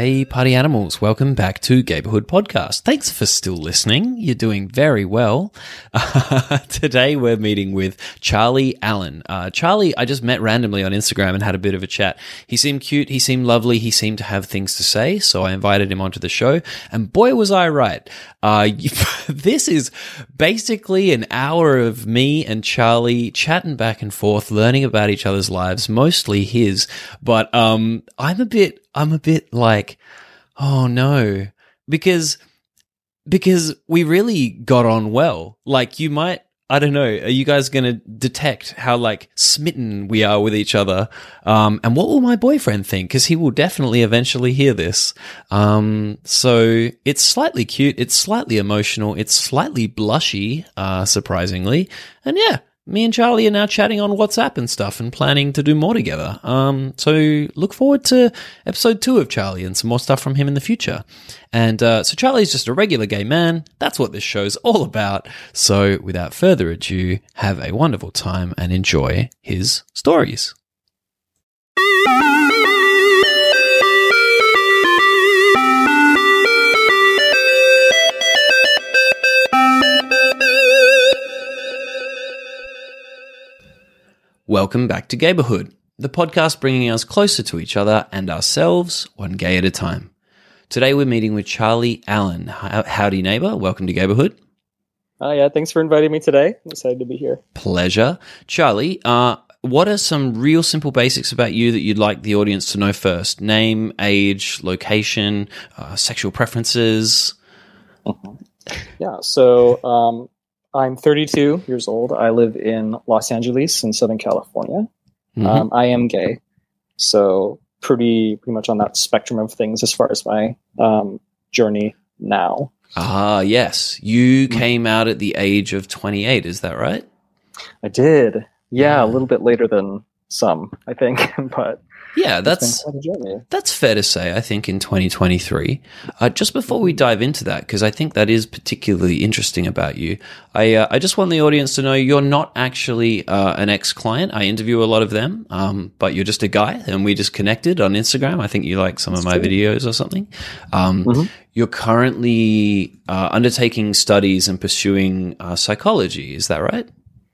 Hey, party animals, welcome back to Gayborhood Podcast. Thanks for still listening. You're doing very well. Today we're meeting with Charlie Allen. Charlie, I just met randomly on Instagram and had a bit of a chat. He seemed cute, he seemed lovely, he seemed to have things to say, so I invited him onto the show, and boy was I right. This is basically an hour of me and Charlie chatting back and forth, learning about each other's lives, mostly his, but I'm a bit like, oh no, because we really got on well. Like, you might, I don't know, are you guys going to detect how like smitten we are with each other? And what will my boyfriend think? Because he will definitely eventually hear this. So it's slightly cute, it's slightly emotional, it's slightly blushy, surprisingly. And yeah, me and Charlie are now chatting on WhatsApp and stuff and planning to do more together. So look forward to episode 2 of Charlie and some more stuff from him in the future. And so Charlie's just a regular gay man. That's what this show's all about. So without further ado, have a wonderful time and enjoy his stories. Welcome back to Gayborhood, the podcast bringing us closer to each other and ourselves, one gay at a time. Today we're meeting with Charlie Allen. Howdy, neighbor. Welcome to Gayborhood. Yeah, thanks for inviting me today. I'm excited to be here. Pleasure. Charlie, what are some real simple basics about you that you'd like the audience to know first? Name, age, location, sexual preferences? Yeah, so I'm 32 years old. I live in Los Angeles in Southern California. Mm-hmm. I am gay, so pretty much on that spectrum of things as far as my journey now. Ah, yes. You came out at the age of 28, is that right? I did. Yeah, a little bit later than some, I think, but yeah, it's been quite a journey. That's fair to say, I think, in 2023. Just before we dive into that, because I think that is particularly interesting about you, I just want the audience to know you're not actually an ex-client. I interview a lot of them, but you're just a guy, and we just connected on Instagram. I think you like some of my videos or something. You're currently undertaking studies and pursuing psychology. Is that right?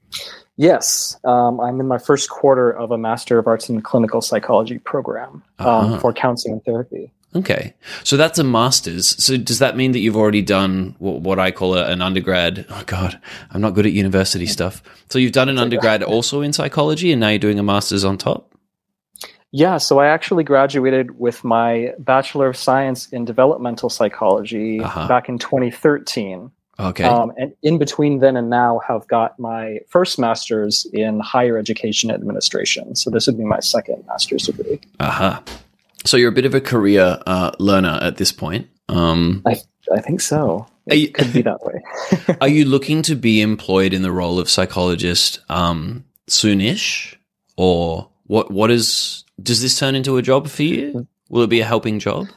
Yes, I'm in my first quarter of a Master of Arts in Clinical Psychology program for counseling and therapy. Okay, so that's a master's. So does that mean that you've already done what I call an undergrad? Oh God, I'm not good at university stuff. So you've done an undergrad also in psychology, and now you're doing a master's on top? Yeah, so I actually graduated with my Bachelor of Science in Developmental Psychology back in 2013. Okay. And in between then and now have got my first master's in higher education administration. So this would be my second master's degree. So you're a bit of a career learner at this point. I think so. It could be that way. Are you looking to be employed in the role of psychologist soonish? Or does this turn into a job for you? Will it be a helping job?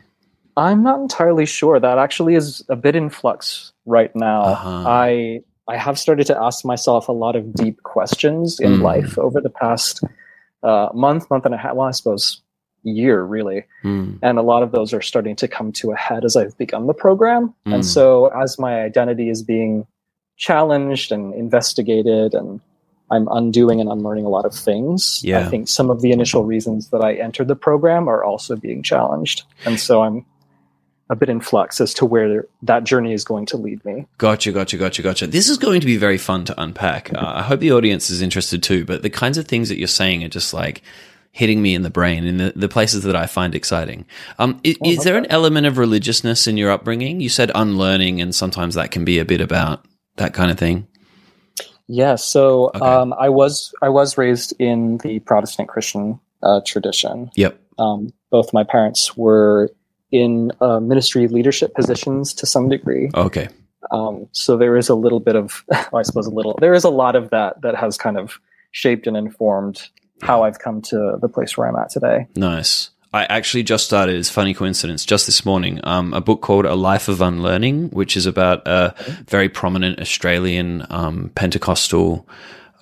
I'm not entirely sure. That actually is a bit in flux right now. I have started to ask myself a lot of deep questions in life over the past month and a half, well, I suppose year, really. And a lot of those are starting to come to a head as I've begun the program. And so as my identity is being challenged and investigated, and I'm undoing and unlearning a lot of things, I think some of the initial reasons that I entered the program are also being challenged. And so I'm a bit in flux as to where that journey is going to lead me. Gotcha. This is going to be very fun to unpack. I hope the audience is interested too, but the kinds of things that you're saying are just like hitting me in the brain in the places that I find exciting. Is there an element of religiousness in your upbringing? You said unlearning, and sometimes that can be a bit about that kind of thing. Yeah, so I was raised in the Protestant Christian tradition. Yep. Both my parents were in ministry leadership positions to some degree. Okay. So there is a little bit of, there is a lot of that has kind of shaped and informed how I've come to the place where I'm at today. Nice. I actually just started, it's a funny coincidence, just this morning, a book called A Life of Unlearning, which is about a very prominent Australian Pentecostal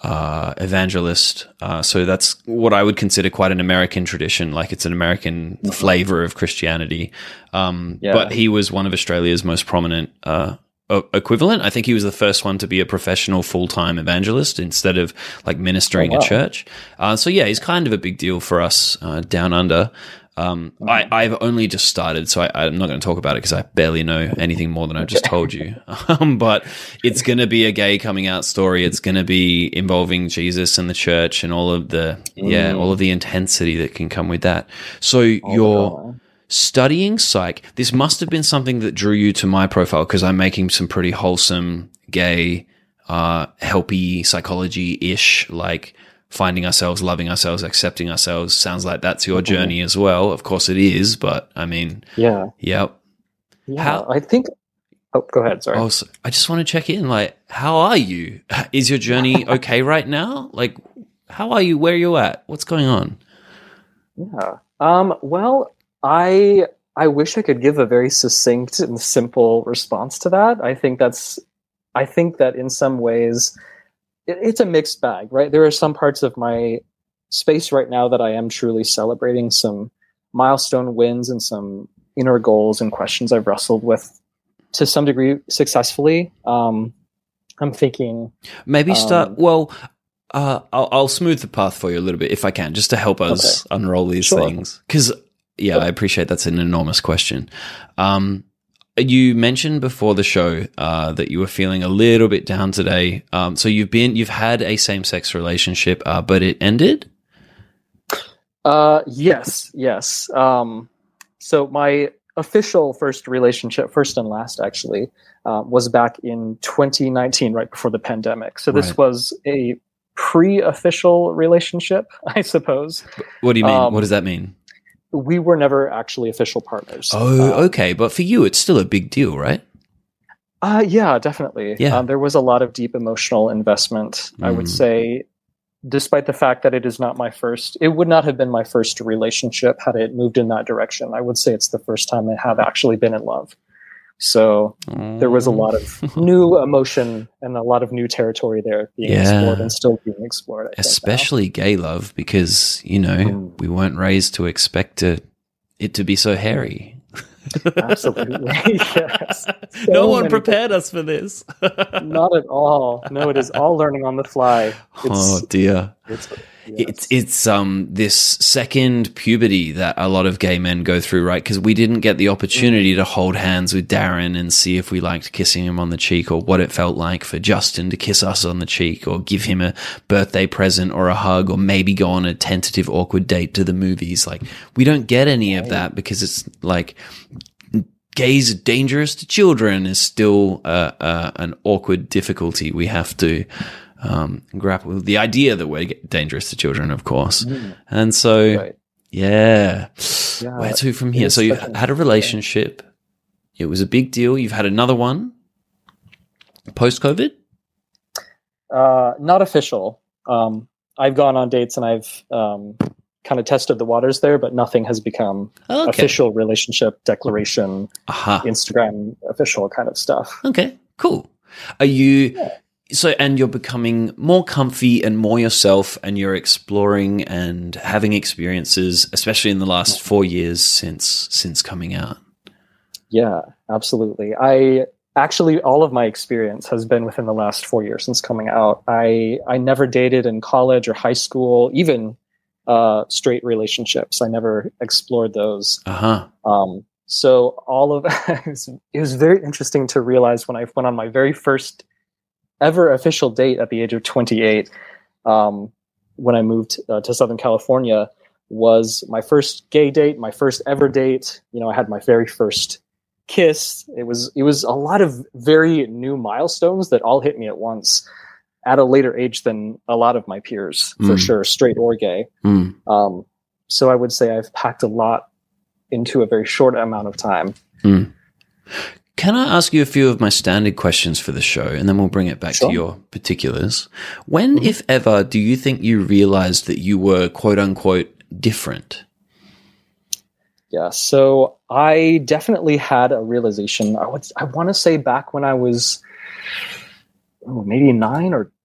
evangelist. So that's what I would consider quite an American tradition. Like it's an American flavor of Christianity. But he was one of Australia's most prominent equivalent. I think he was the first one to be a professional full-time evangelist instead of like ministering at church. So yeah, he's kind of a big deal for us down under. I've only just started, so I'm not going to talk about it because I barely know anything more than I've just told you. But it's going to be a gay coming out story. It's going to be involving Jesus and the church and all of the all of the intensity that can come with that. So you're studying psych. This must have been something that drew you to my profile because I'm making some pretty wholesome, gay, helpy psychology-ish, like finding ourselves, loving ourselves, accepting ourselves. Sounds like that's your journey as well. Of course it is, but I mean, yep. Yeah, I think. Oh, go ahead. Sorry. So I just want to check in. Like, how are you? Is your journey okay right now? Like, how are you? Where are you at? What's going on? Yeah. Well, I wish I could give a very succinct and simple response to that. I think that in some ways it's a mixed bag, right? There are some parts of my space right now that I am truly celebrating some milestone wins and some inner goals and questions I've wrestled with to some degree successfully. I'm thinking maybe start. I'll smooth the path for you a little bit if I can, just to help us unroll these things. Because I appreciate that's an enormous question. You mentioned before the show that you were feeling a little bit down today. So you've had a same-sex relationship, but it ended? Yes. So my official first relationship, first and last actually, was back in 2019, right before the pandemic. So this was a pre-official relationship, I suppose. What do you mean? What does that mean? We were never actually official partners. Oh, okay. But for you, it's still a big deal, right? Yeah, definitely. Yeah. There was a lot of deep emotional investment, I would say, despite the fact that it would not have been my first relationship had it moved in that direction. I would say it's the first time I have actually been in love. So there was a lot of new emotion and a lot of new territory there being explored and still being explored. Especially gay love, because, we weren't raised to expect it to be so hairy. Absolutely. Yes. No one prepared us for this. Not at all. No, it is all learning on the fly. Oh dear. It's this second puberty that a lot of gay men go through, right? Because we didn't get the opportunity to hold hands with Darren and see if we liked kissing him on the cheek, or what it felt like for Justin to kiss us on the cheek, or give him a birthday present or a hug, or maybe go on a tentative awkward date to the movies. Like, we don't get any of that because it's like gays are dangerous to children is still an awkward difficulty we have to grapple with, the idea that we're dangerous to children, of course. And so, where to from here? So you had a relationship. It was a big deal. You've had another one post-COVID? Not official. I've gone on dates and I've kind of tested the waters there, but nothing has become official relationship declaration, Instagram official kind of stuff. Okay, cool. Are you... So, and you're becoming more comfy and more yourself, and you're exploring and having experiences, especially in the last 4 years since coming out. Yeah, absolutely. All of my experience has been within the last 4 years since coming out. I never dated in college or high school, even straight relationships. I never explored those. So all of it was very interesting to realize when I went on my very first ever official date at the age of 28, when I moved to Southern California, was my first gay date, my first ever date. I had my very first kiss. It was a lot of very new milestones that all hit me at once at a later age than a lot of my peers, for sure, straight or gay. So I would say I've packed a lot into a very short amount of time. Can I ask you a few of my standard questions for the show, and then we'll bring it back to your particulars? When, if ever, do you think you realized that you were quote unquote different? Yeah, so I definitely had a realization. I want to say back when I was maybe 9 or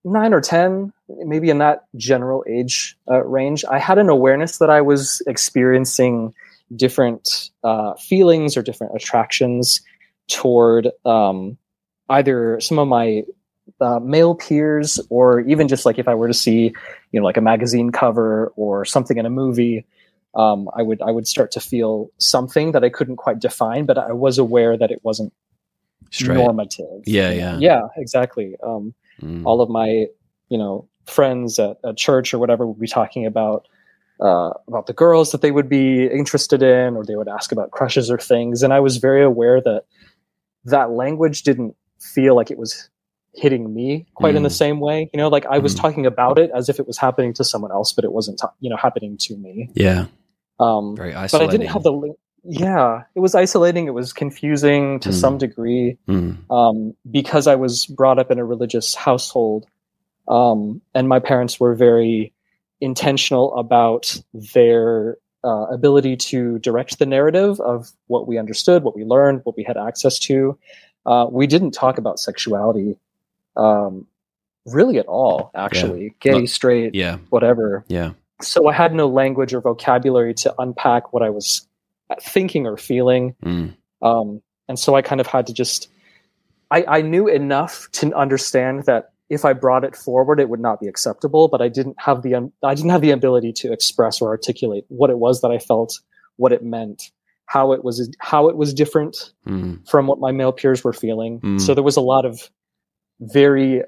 9 or 10, maybe in that general age range, I had an awareness that I was experiencing different feelings or different attractions toward either some of my male peers, or even just like if I were to see, like a magazine cover or something in a movie, I would start to feel something that I couldn't quite define, but I was aware that it wasn't straight, normative. Yeah, exactly. All of my, friends at church or whatever would be talking about the girls that they would be interested in, or they would ask about crushes or things. And I was very aware that language didn't feel like it was hitting me quite in the same way. Like I was talking about it as if it was happening to someone else, but it wasn't, happening to me. Yeah. Very isolating. But I didn't have it was isolating. It was confusing to some degree, because I was brought up in a religious household. And my parents were very intentional about their ability to direct the narrative of what we understood, what we learned, what we had access to. We didn't talk about sexuality really at all, actually. Gay, straight, whatever. Yeah. So I had no language or vocabulary to unpack what I was thinking or feeling. And so I kind of had to just, I knew enough to understand that if I brought it forward, it would not be acceptable, but I didn't have the ability to express or articulate what it was that I felt, what it meant, how it was different from what my male peers were feeling. So there was a lot of very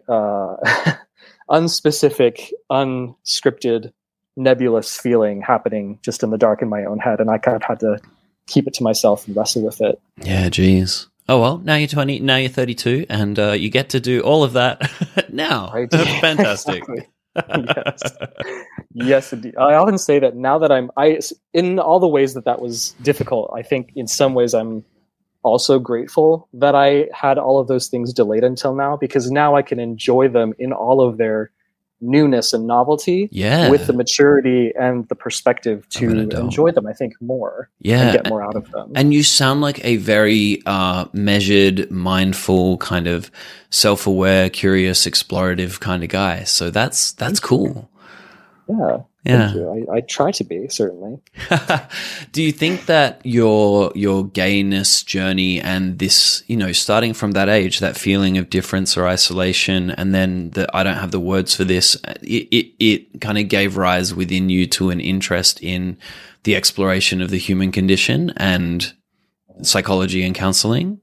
unspecific, unscripted, nebulous feeling happening just in the dark in my own head, and I kind of had to keep it to myself and wrestle with it. Yeah, geez. Oh well, now you're 20, now you're 32, and you get to do all of that now. Right. That's fantastic. Yes, indeed. I often say that now that in all the ways that was difficult, I think in some ways I'm also grateful that I had all of those things delayed until now, because now I can enjoy them in all of their newness and novelty, with the maturity and the perspective to enjoy them, I think, more and get more out of them. And you sound like a very measured, mindful, kind of self-aware, curious, explorative kind of guy. So that's cool. Yeah. Thank you. I try to be, certainly. Do you think that your gayness journey and this, starting from that age, that feeling of difference or isolation, and then I don't have the words for this, it kind of gave rise within you to an interest in the exploration of the human condition and psychology and counseling?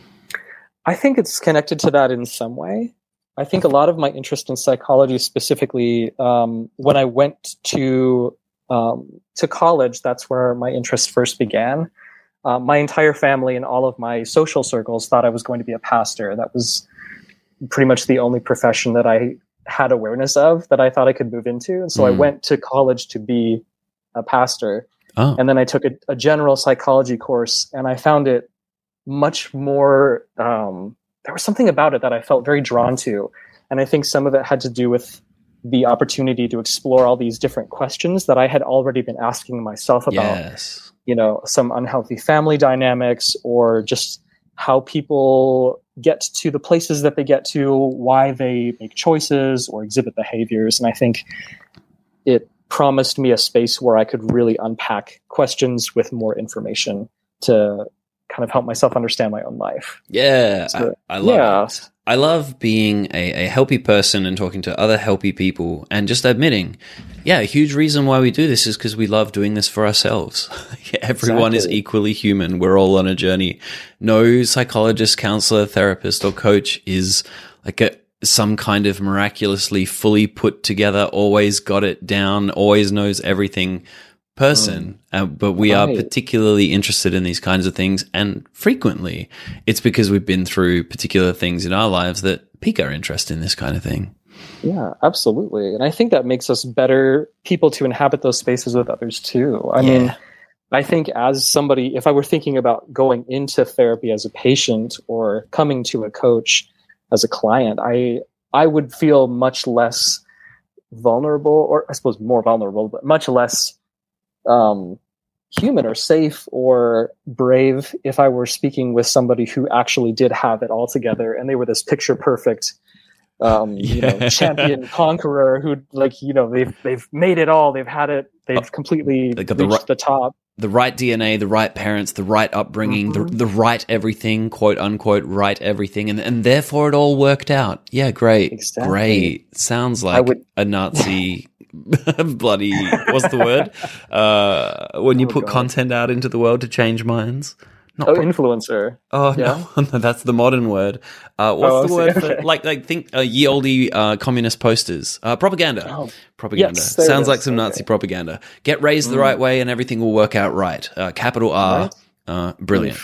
I think it's connected to that in some way. I think a lot of my interest in psychology, specifically when I went to college, that's where my interest first began. My entire family and all of my social circles thought I was going to be a pastor. That was pretty much the only profession that I had awareness of that I thought I could move into. And so I went to college to be a pastor. Oh. And then I took a general psychology course, and I found it much more... there was something about it that I felt very drawn to. And I think some of it had to do with the opportunity to explore all these different questions that I had already been asking myself about, some unhealthy family dynamics, or just how people get to the places that they get to, why they make choices or exhibit behaviors. And I think it promised me a space where I could really unpack questions with more information to kind of help myself understand my own life. Yeah, so, I love it. I love being a healthy person and talking to other healthy people, and just admitting, a huge reason why we do this is because we love doing this for ourselves. Everyone is equally human. We're all on a journey. No psychologist, counselor, therapist, or coach is like some kind of miraculously fully put together, always got it down, always knows everything person, but we are particularly interested in these kinds of things, and frequently it's because we've been through particular things in our lives that pique our interest in this kind of thing. Yeah, absolutely. And I think that makes us better people to inhabit those spaces with others too. I mean, I think as somebody, if I were thinking about going into therapy as a patient or coming to a coach as a client, I would feel much less vulnerable, or I suppose more vulnerable, but much less human or safe or brave if I were speaking with somebody who actually did have it all together, and they were this picture perfect champion conqueror who they've made it all. They've had it. They've completely reached the top. The right DNA, the right parents, the right upbringing, the right everything, quote unquote, right everything, and therefore it all worked out. Yeah, great, exactly. Great. Sounds like a Nazi. Bloody, what's the word? When you put content out into the world to change minds. Influencer. Oh, yeah. No, that's the modern word. What's the word for, think ye olde communist posters? Propaganda. Propaganda. Yes, sounds like some Nazi propaganda. Get raised the right way and everything will work out right. Capital R. Right? Brilliant.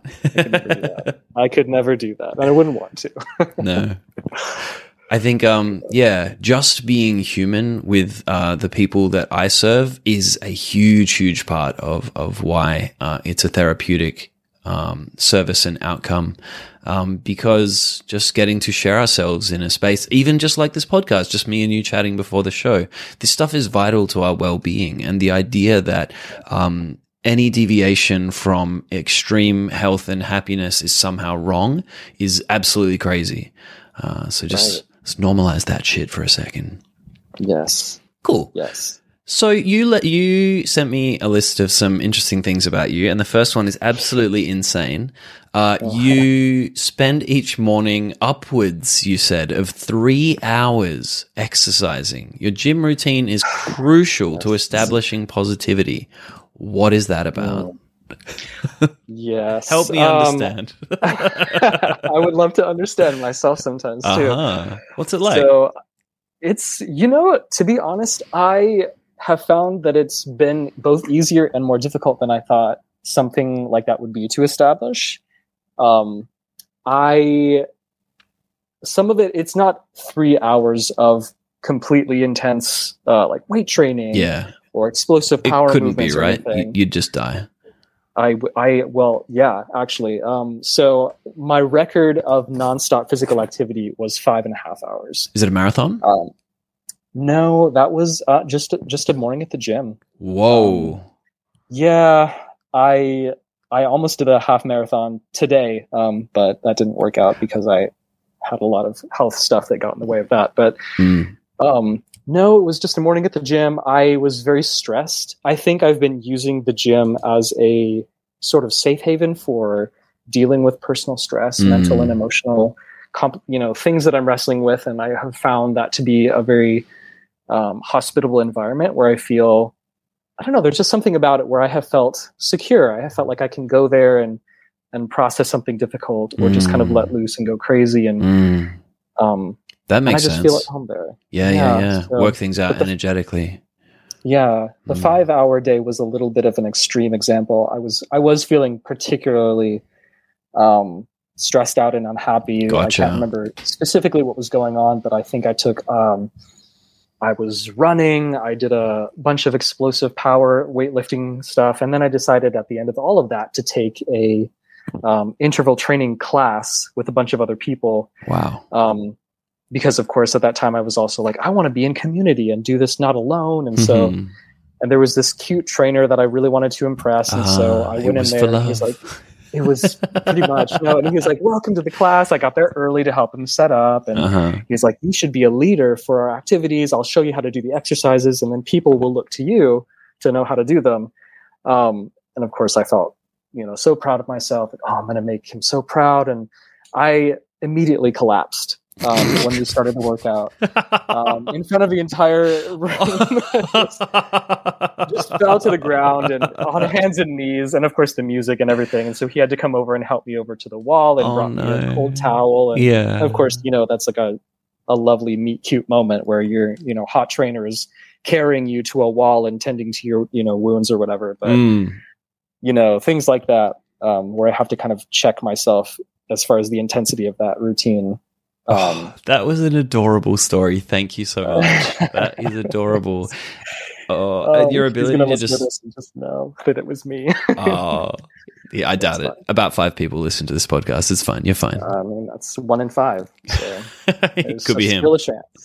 I could never do that. And I wouldn't want to. No. I think, just being human with the people that I serve is a huge, huge part of why it's a therapeutic service and outcome, because just getting to share ourselves in a space, even just like this podcast, just me and you chatting before the show, this stuff is vital to our well-being. And the idea that any deviation from extreme health and happiness is somehow wrong is absolutely crazy. So just let's normalize that shit for a second. Yes. Cool. Yes. So you sent me a list of some interesting things about you, and the first one is absolutely insane. You spend each morning upwards, you said, of 3 hours exercising. Your gym routine is crucial to establishing positivity. What is that about? Yes. Help me understand. I would love to understand myself sometimes too. What's it like? So it's, to be honest, I have found that it's been both easier and more difficult than I thought something like that would be to establish. Some of it's not 3 hours of completely intense, like weight training, or explosive power movements. It couldn't be, right? You'd just die. Actually. So my record of nonstop physical activity was 5.5 hours. Is it a marathon? No, that was just a morning at the gym. Whoa. I almost did a half marathon today, but that didn't work out because I had a lot of health stuff that got in the way of that. But no, it was just a morning at the gym. I was very stressed. I think I've been using the gym as a sort of safe haven for dealing with personal stress, mental and emotional, things that I'm wrestling with. And I have found that to be a very hospitable environment where I feel, I don't know, there's just something about it where I have felt secure. I have felt like I can go there and process something difficult, or just kind of let loose and go crazy. And that makes sense. I just feel at home there. Yeah. So, work things out energetically. The 5 hour day was a little bit of an extreme example. I was feeling particularly stressed out and unhappy. Gotcha. I can't remember specifically what was going on, but I think I took I was running, I did a bunch of explosive power weightlifting stuff, and then I decided at the end of all of that to take a interval training class with a bunch of other people. Wow. Because of course at that time I was also like, I want to be in community and do this not alone. And so, and there was this cute trainer that I really wanted to impress. And so I went in there and he's like, it was pretty much, and he was like, welcome to the class. I got there early to help him set up. And he's like, you should be a leader for our activities. I'll show you how to do the exercises. And then people will look to you to know how to do them. And of course I felt, so proud of myself. Like, I'm going to make him so proud. And I immediately collapsed. When we started the workout, in front of the entire room, just fell to the ground and on hands and knees, and of course the music and everything. And so he had to come over and help me over to the wall and brought me a cold towel. And of course, that's like a lovely meet cute moment where your hot trainer is carrying you to a wall and tending to your wounds or whatever. But things like that, where I have to kind of check myself as far as the intensity of that routine. That was an adorable story. Thank you so much. That is adorable. And your ability to just know that it was me. Yeah, I doubt it. About 5 people listen to this podcast. It's fine. You're fine. I mean, that's 1 in 5. So it could be him. Still a chance.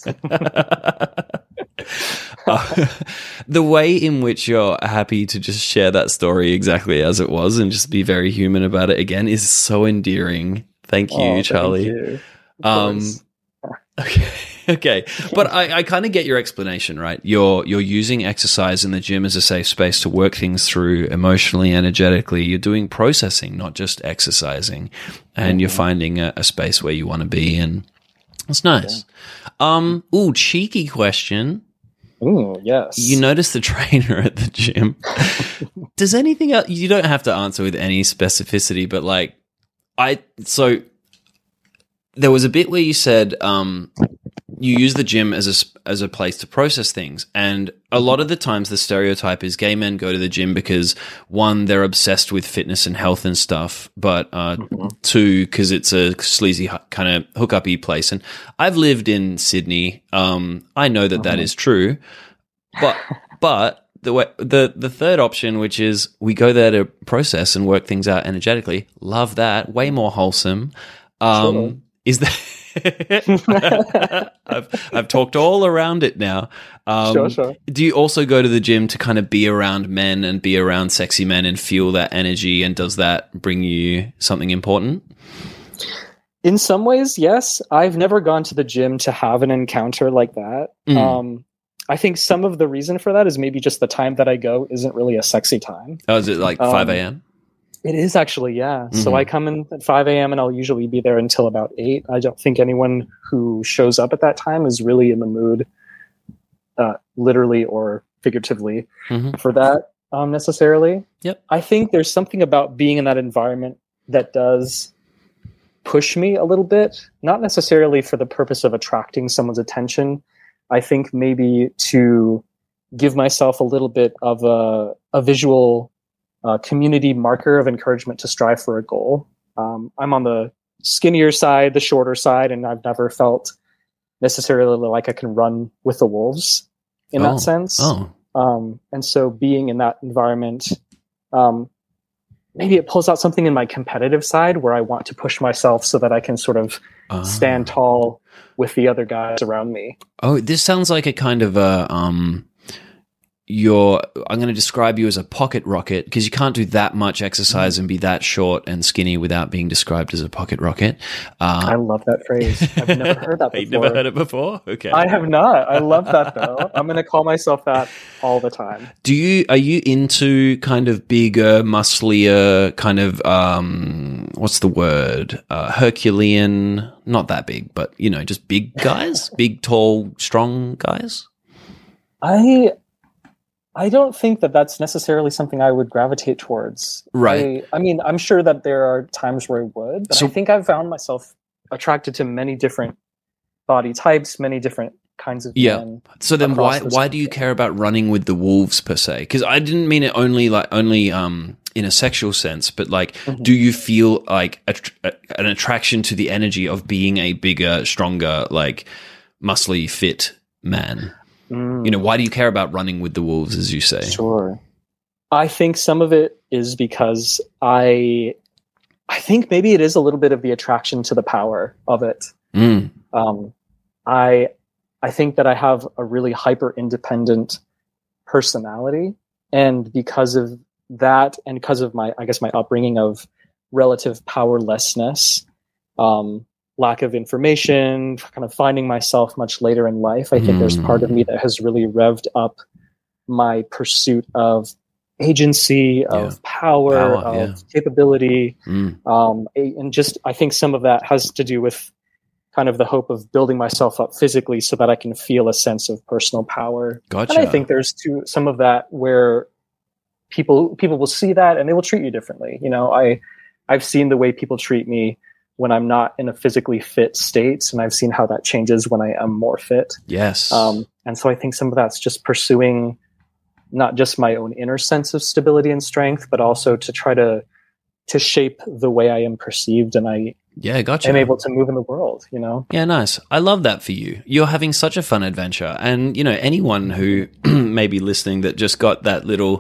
The way in which you're happy to just share that story exactly as it was and just be very human about it again is so endearing. Thank you, Charlie. Thank you. Okay. Okay. But I kind of get your explanation, right? You're using exercise in the gym as a safe space to work things through emotionally, energetically. You're doing processing, not just exercising. And you're finding a space where you want to be, and it's nice. Yeah. Cheeky question. Ooh, yes. You notice the trainer at the gym. Does anything else, you don't have to answer with any specificity, but so there was a bit where you said, you use the gym as a place to process things. And a lot of the times the stereotype is gay men go to the gym because, one, they're obsessed with fitness and health and stuff, but two, because it's a sleazy kind of hookup-y place. And I've lived in Sydney. I know that is true. But the third option, which is we go there to process and work things out energetically, love that. Way more wholesome. Is that... I've talked all around it now. Sure. Do you also go to the gym to kind of be around men and be around sexy men and feel that energy? And does that bring you something important? In some ways, yes. I've never gone to the gym to have an encounter like that. I think some of the reason for that is maybe just the time that I go isn't really a sexy time. Oh, is it like 5 a.m.? It is actually, yeah. So I come in at 5 a.m. and I'll usually be there until about 8. I don't think anyone who shows up at that time is really in the mood, literally or figuratively, for that necessarily. Yep. I think there's something about being in that environment that does push me a little bit, not necessarily for the purpose of attracting someone's attention. I think maybe to give myself a little bit of a visual community marker of encouragement to strive for a goal. I'm on the skinnier side, the shorter side, and I've never felt necessarily like I can run with the wolves in that sense. And so being in that environment, maybe it pulls out something in my competitive side where I want to push myself so that I can sort of stand tall with the other guys around me. Oh, this sounds like a kind of a I'm going to describe you as a pocket rocket, because you can't do that much exercise and be that short and skinny without being described as a pocket rocket. I love that phrase. I've never heard that before. You've never heard it before? Okay. I have not. I love that though. I'm going to call myself that all the time. Are you into kind of bigger, musclier, kind of, what's the word? Herculean, not that big, but just big guys, big, tall, strong guys? I don't think that that's necessarily something I would gravitate towards. Right. I mean, I'm sure that there are times where I would, but I think I've found myself attracted to many different body types, many different kinds of men. So then why do you care about running with the wolves per se? Because I didn't mean it only in a sexual sense, but do you feel like an attraction to the energy of being a bigger, stronger, muscly, fit man? Why do you care about running with the wolves, as you say? Sure. I think some of it is because I think maybe it is a little bit of the attraction to the power of it. I think that I have a really hyper independent personality, and because of that, and because of my upbringing of relative powerlessness, lack of information, kind of finding myself much later in life, I think there's part of me that has really revved up my pursuit of agency, of power, of capability. And just, I think some of that has to do with kind of the hope of building myself up physically so that I can feel a sense of personal power. Gotcha. And I think there's some of that where people will see that and they will treat you differently. I've seen the way people treat me when I'm not in a physically fit state, and I've seen how that changes when I am more fit. Yes. And so I think some of that's just pursuing not just my own inner sense of stability and strength, but also to try to shape the way I am perceived, and I gotcha. am able to move in the world, Yeah, nice. I love that for you. You're having such a fun adventure. And, anyone who may be listening that just got that little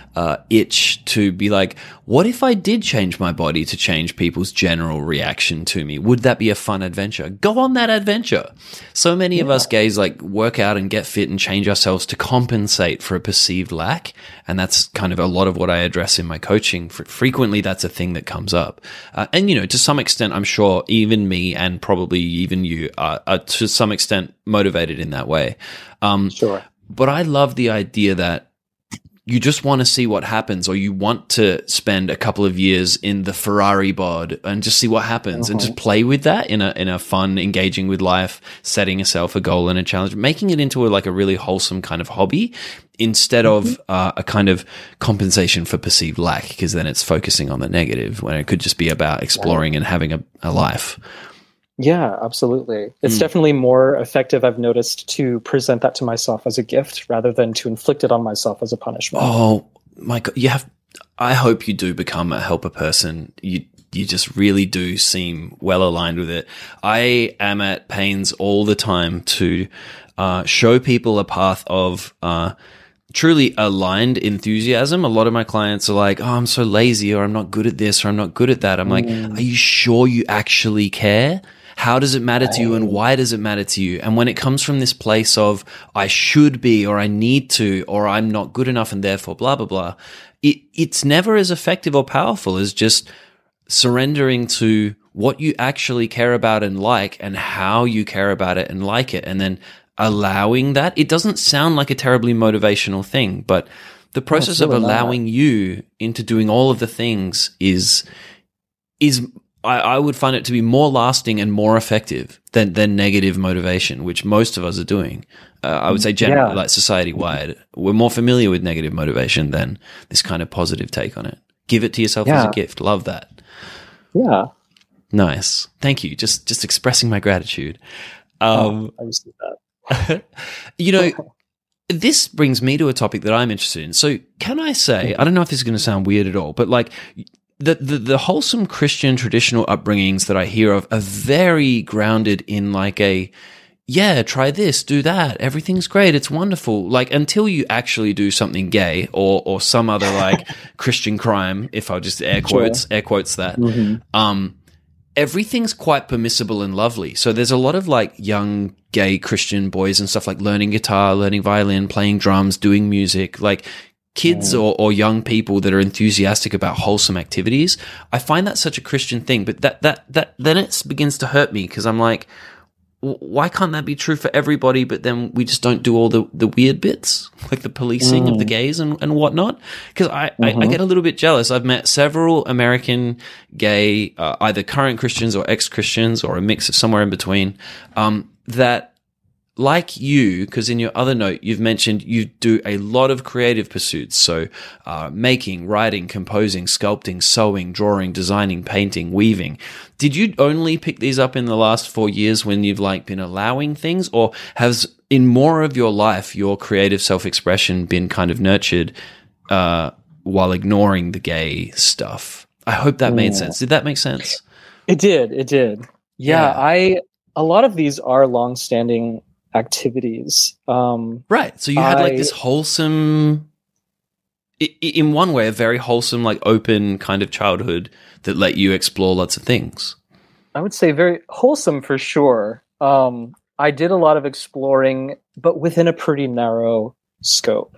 itch to be like, what if I did change my body to change people's general reaction to me? Would that be a fun adventure? Go on that adventure. So many of us gays like work out and get fit and change ourselves to compensate for a perceived lack. And that's kind of a lot of what I address in my coaching. Frequently, that's a thing that comes up. And, to some extent, I'm sure even me and probably even you are to some extent motivated in that way. Sure. But I love the idea that you just want to see what happens, or you want to spend a couple of years in the Ferrari bod and just see what happens and just play with that in a fun, engaging with life, setting yourself a goal and a challenge, making it into a really wholesome kind of hobby instead of a kind of compensation for perceived lack, because then it's focusing on the negative when it could just be about exploring and having a life. Yeah, absolutely. It's definitely more effective, I've noticed, to present that to myself as a gift rather than to inflict it on myself as a punishment. Oh my God. I hope you do become a helper person. You just really do seem well aligned with it. I am at pains all the time to show people a path of truly aligned enthusiasm. A lot of my clients are like, oh, I'm so lazy, or I'm not good at this, or I'm not good at that. I'm like, are you sure you actually care? How does it matter to you, and why does it matter to you? And when it comes from this place of I should be, or I need to, or I'm not good enough and therefore blah, blah, blah, it's never as effective or powerful as just surrendering to what you actually care about and like, and how you care about it and like it, and then allowing that. It doesn't sound like a terribly motivational thing, but the process of allowing you into doing all of the things is I would find it to be more lasting and more effective than negative motivation, which most of us are doing. I would say generally, like society-wide, we're more familiar with negative motivation than this kind of positive take on it. Give it to yourself as a gift. Love that. Yeah. Nice. Thank you. Just expressing my gratitude. I received that. This brings me to a topic that I'm interested in. So can I say, I don't know if this is going to sound weird at all, but like the wholesome Christian traditional upbringings that I hear of are very grounded in like try this, do that, everything's great, it's wonderful. Like until you actually do something gay or some other like Christian crime, if I'll just air quotes that, everything's quite permissible and lovely. So there's a lot of like young gay Christian boys and stuff like learning guitar, learning violin, playing drums, doing music, like kids or young people that are enthusiastic about wholesome activities. I find that such a Christian thing, but that then it begins to hurt me, because I'm like, why can't that be true for everybody? But then we just don't do all the weird bits, like the policing of the gays and whatnot. Because I get a little bit jealous. I've met several American gay, either current Christians or ex-Christians or a mix of somewhere in between, that like you, because in your other note, you've mentioned you do a lot of creative pursuits. So making, writing, composing, sculpting, sewing, drawing, designing, painting, weaving. Did you only pick these up in the last 4 years when you've like been allowing things, or has in more of your life, your creative self-expression been kind of nurtured while ignoring the gay stuff? I hope that made sense. Did that make sense? It did. Yeah. A lot of these are long-standing activities. Right. So you had like this wholesome, in one way, a very wholesome, like open kind of childhood that let you explore lots of things. I would say very wholesome for sure. I did a lot of exploring, but within a pretty narrow scope.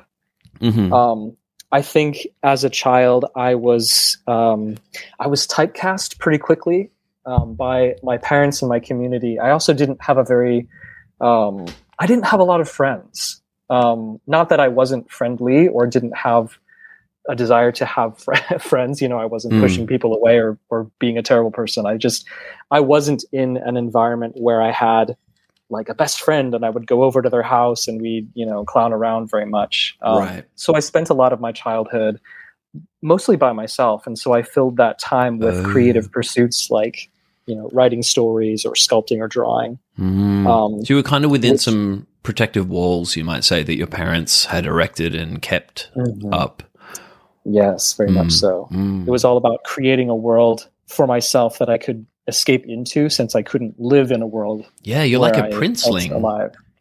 I think as a child, I was typecast pretty quickly by my parents and my community. I also didn't have I didn't have a lot of friends. Not that I wasn't friendly or didn't have a desire to have friends. I wasn't pushing people away or being a terrible person. I wasn't in an environment where I had like a best friend and I would go over to their house and we'd, clown around very much. Right. So I spent a lot of my childhood mostly by myself. And so I filled that time with creative pursuits like, writing stories or sculpting or drawing. So you were kind of within some protective walls, you might say, that your parents had erected and kept up. Yes, very much so. It was all about creating a world for myself that I could escape into, since I couldn't live in a world. Yeah, you're like a princeling. Alive.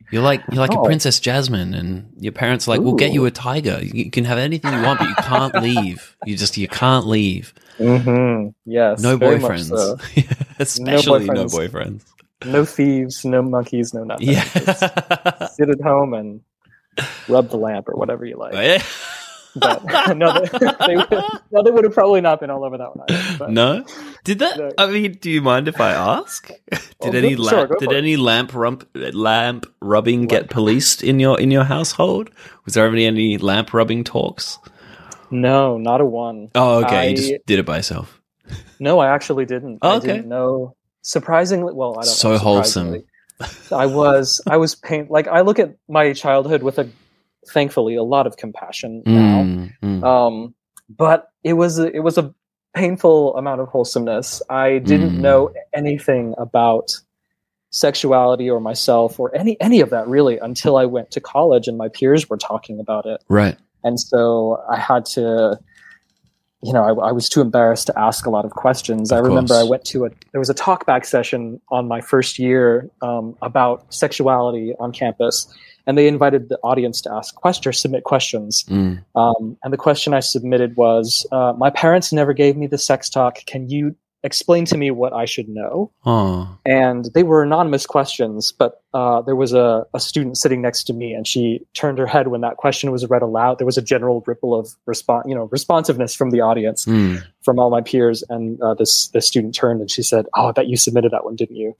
You're like a Oh. Princess Jasmine, and your parents are like, we'll get you a tiger. You can have anything you want, but you can't leave. You can't leave. Mm-hmm. Yes. No very much boyfriends. so. Especially no boyfriends. boyfriends. No thieves, no monkeys, no nothing. Yeah. Just sit at home and rub the lamp or whatever you like. Yeah. But no, they would have probably not been all over that one either. But, No? Did that? No. I mean, do you mind if I ask? Did any sure, go for it. any lamp rubbing get policed in your household? Was there ever any lamp rubbing talks? No, not a one. Oh, okay. You just did it by yourself. No, I actually didn't. Oh, I okay. didn't know. Surprisingly, well, I don't So know. wholesome. I was pain. Like I look at my childhood with thankfully a lot of compassion now. But it was a painful amount of wholesomeness. I didn't know anything about sexuality or myself or any of that really until I went to college and my peers were talking about it. Right. And so I had to, I was too embarrassed to ask a lot of questions. I remember I went to there was a talkback session on my first year about sexuality on campus, and they invited the audience to submit questions. And the question I submitted was, my parents never gave me the sex talk. Can you explain to me what I should know? Oh. And they were anonymous questions, but there was a student sitting next to me, and she turned her head when that question was read aloud. There was a general ripple of responsiveness from the audience, from all my peers. And this student turned and she said, "Oh, I bet you submitted that one, didn't you?"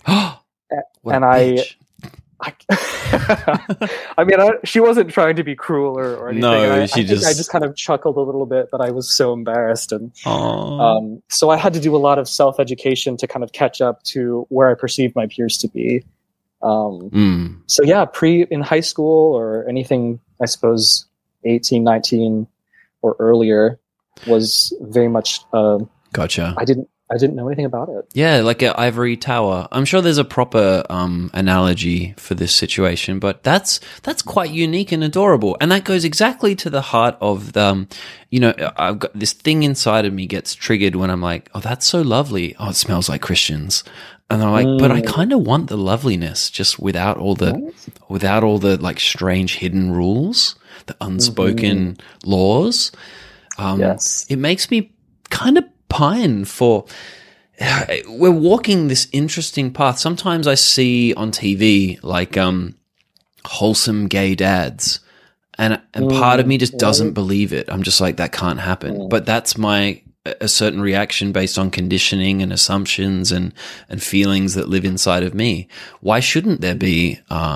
I mean, she wasn't trying to be cruel or anything. No, I just kind of chuckled a little bit, but I was so embarrassed. And so I had to do a lot of self-education to kind of catch up to where I perceived my peers to be. So yeah, in high school or anything, I suppose 18, 19 or earlier was very much, Gotcha. I didn't know anything about it. Yeah, like an ivory tower. I'm sure there's a proper analogy for this situation, but that's quite unique and adorable. And that goes exactly to the heart of I've got this thing inside of me gets triggered when I'm like, oh, that's so lovely. Oh, it smells like Christians. And I'm like, but I kind of want the loveliness just without all the like strange hidden rules, the unspoken laws. Yes. It makes me kind of pine for we're walking this interesting path. Sometimes I see on TV like wholesome gay dads, and part of me just doesn't believe it. I'm just like, that can't happen. But that's a certain reaction based on conditioning and assumptions and feelings that live inside of me. Why shouldn't there be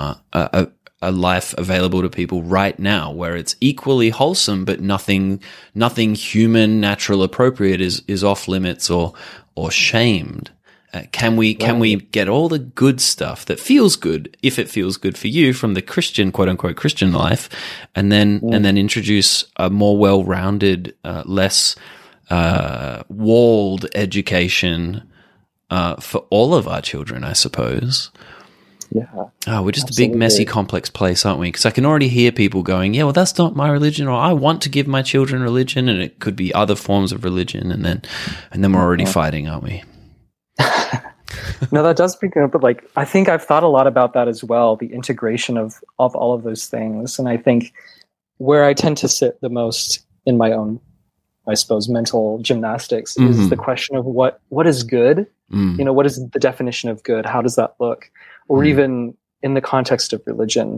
a life available to people right now where it's equally wholesome, but nothing human, natural, appropriate is off limits or shamed? Can we get all the good stuff that feels good, if it feels good for you, from the Christian, quote unquote Christian life, and then introduce a more well-rounded, less walled education for all of our children, I suppose. Yeah. Oh, we're just a big, messy, complex place, aren't we? Because I can already hear people going, yeah, well, that's not my religion, or I want to give my children religion, and it could be other forms of religion, and then we're already fighting, aren't we? No, that does bring up, but like, I think I've thought a lot about that as well, the integration of all of those things. And I think where I tend to sit the most in my own, I suppose, mental gymnastics is the question of what is good? What is the definition of good? How does that look? Or even in the context of religion,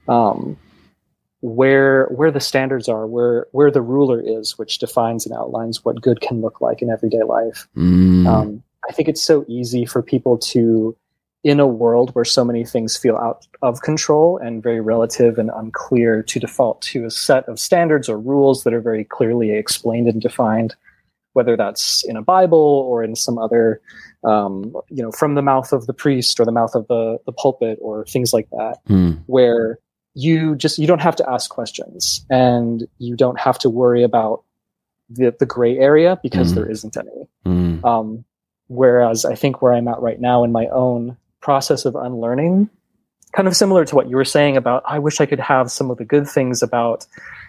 where the standards are, where the ruler is, which defines and outlines what good can look like in everyday life. I think it's so easy for people to, in a world where so many things feel out of control and very relative and unclear, to default to a set of standards or rules that are very clearly explained and defined, whether that's in a Bible or in some other, from the mouth of the priest or the mouth of the pulpit or things like that, where you don't have to ask questions and you don't have to worry about the gray area because there isn't any. Whereas I think where I'm at right now in my own process of unlearning, kind of similar to what you were saying about, I wish I could have some of the good things about,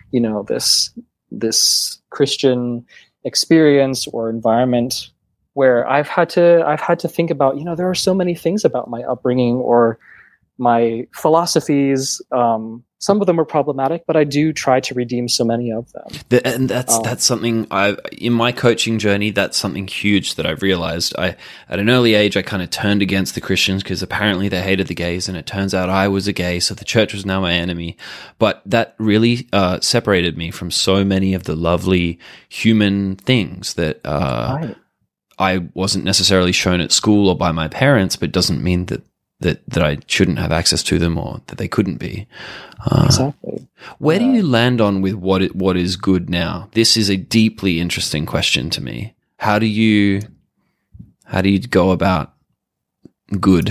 this Christian experience or environment, where I've had to think about, there are so many things about my upbringing or my philosophies. Some of them are problematic, but I do try to redeem so many of them. And that's something in my coaching journey, that's something huge that I've realized. At an early age, I kind of turned against the Christians because apparently they hated the gays, and it turns out I was a gay, so the church was now my enemy. But that really separated me from so many of the lovely human things that Right. I wasn't necessarily shown at school or by my parents, but doesn't mean that I shouldn't have access to them or that they couldn't be. Exactly. Where do you land on with what is good now? This is a deeply interesting question to me. How do you go about good?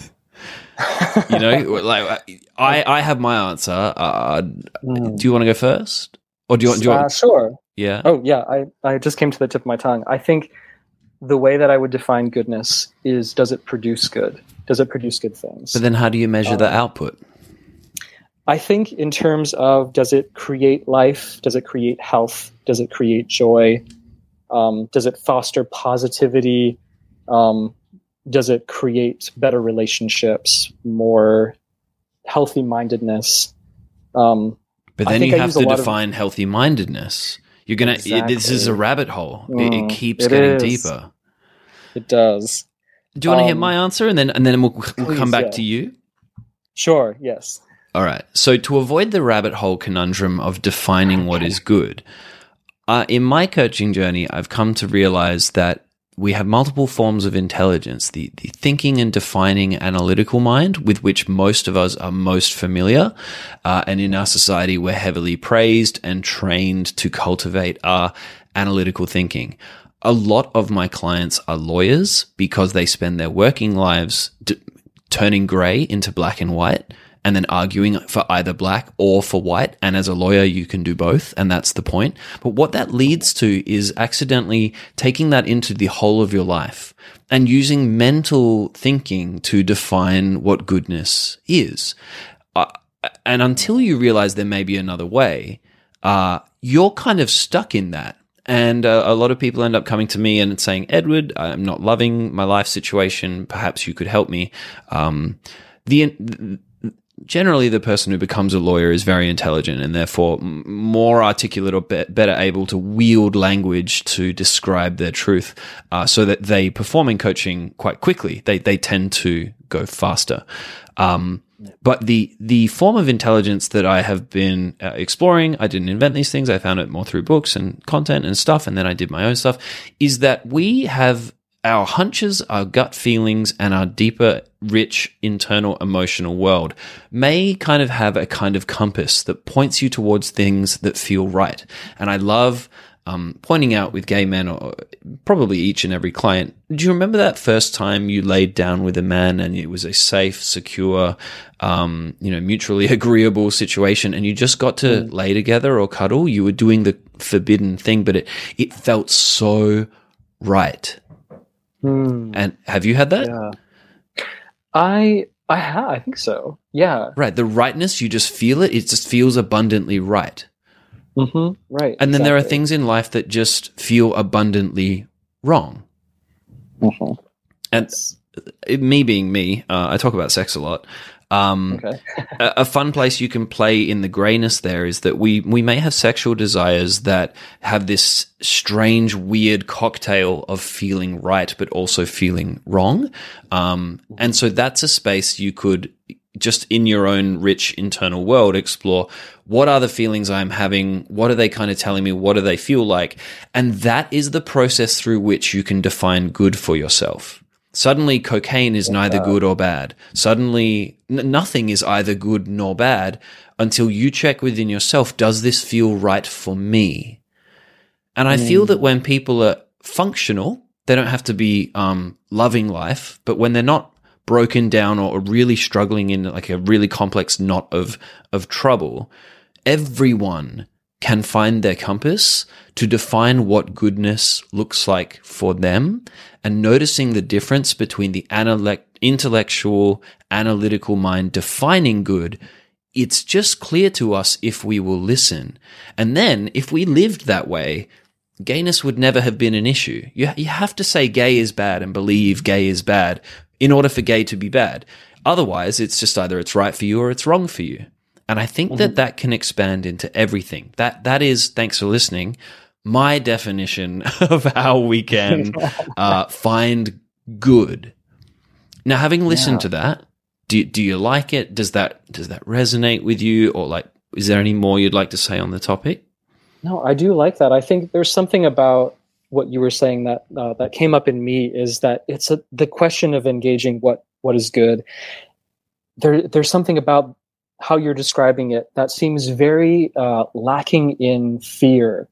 You know, like I have my answer. Do you want to go first, or do you want? Sure. Yeah. Oh, yeah. I just came to the tip of my tongue. I think the way that I would define goodness is: does it produce good? Does it produce good things? But then, how do you measure the output? I think in terms of, does it create life? Does it create health? Does it create joy? Does it foster positivity? Does it create better relationships, more healthy mindedness? But then you have to define healthy mindedness. You're gonna. Exactly. This is a rabbit hole. It keeps getting deeper. It does. Do you want to hear my answer, and then we'll come back to you? Sure. Yes. All right. So to avoid the rabbit hole conundrum of defining what is good, in my coaching journey, I've come to realize that we have multiple forms of intelligence: the thinking and defining analytical mind, with which most of us are most familiar, and in our society, we're heavily praised and trained to cultivate our analytical thinking. A lot of my clients are lawyers because they spend their working lives turning gray into black and white and then arguing for either black or for white. And as a lawyer, you can do both, and that's the point. But what that leads to is accidentally taking that into the whole of your life and using mental thinking to define what goodness is. And until you realize there may be another way, you're kind of stuck in that. And a lot of people end up coming to me and saying, Edward, I'm not loving my life situation. Perhaps you could help me. Generally, the person who becomes a lawyer is very intelligent and therefore more articulate or better able to wield language to describe their truth, so that they perform in coaching quite quickly. They tend to go faster. But the form of intelligence that I have been exploring, I didn't invent these things. I found it more through books and content and stuff, and then I did my own stuff, is that we have our hunches, our gut feelings, and our deeper, rich, internal emotional world may kind of have a kind of compass that points you towards things that feel right. And I love pointing out with gay men, or probably each and every client, do you remember that first time you laid down with a man and it was a safe, secure, mutually agreeable situation, and you just got to lay together or cuddle? You were doing the forbidden thing, but it felt so right. And have you had that? Yeah. I think so. Yeah. Right. The rightness, you just feel it. It just feels abundantly right. Mm-hmm. Right. And then there are things in life that just feel abundantly wrong. Mm-hmm. And me being me, I talk about sex a lot. Okay. A fun place you can play in the grayness there is that we may have sexual desires that have this strange, weird cocktail of feeling right, but also feeling wrong. And so that's a space you could just in your own rich internal world explore. What are the feelings I'm having? What are they kind of telling me? What do they feel like? And that is the process through which you can define good for yourself. Suddenly, cocaine is neither good or bad. Suddenly, nothing is either good nor bad until you check within yourself, does this feel right for me? And I feel that when people are functional, they don't have to be loving life, but when they're not broken down or really struggling in like a really complex knot of trouble, everyone can find their compass to define what goodness looks like for them, and noticing the difference between the intellectual, analytical mind defining good, it's just clear to us if we will listen. And then if we lived that way, gayness would never have been an issue. You have to say gay is bad and believe gay is bad in order for gay to be bad. Otherwise, it's just either it's right for you or it's wrong for you. And I think that can expand into everything. That is, thanks for listening, my definition of how we can find good. Now, having listened to that, do you like it? Does that resonate with you, or like, is there any more you'd like to say on the topic? No, I do like that. I think there's something about what you were saying that came up in me, is that it's the question of engaging what is good. There's something about how you're describing it that seems very lacking in fear.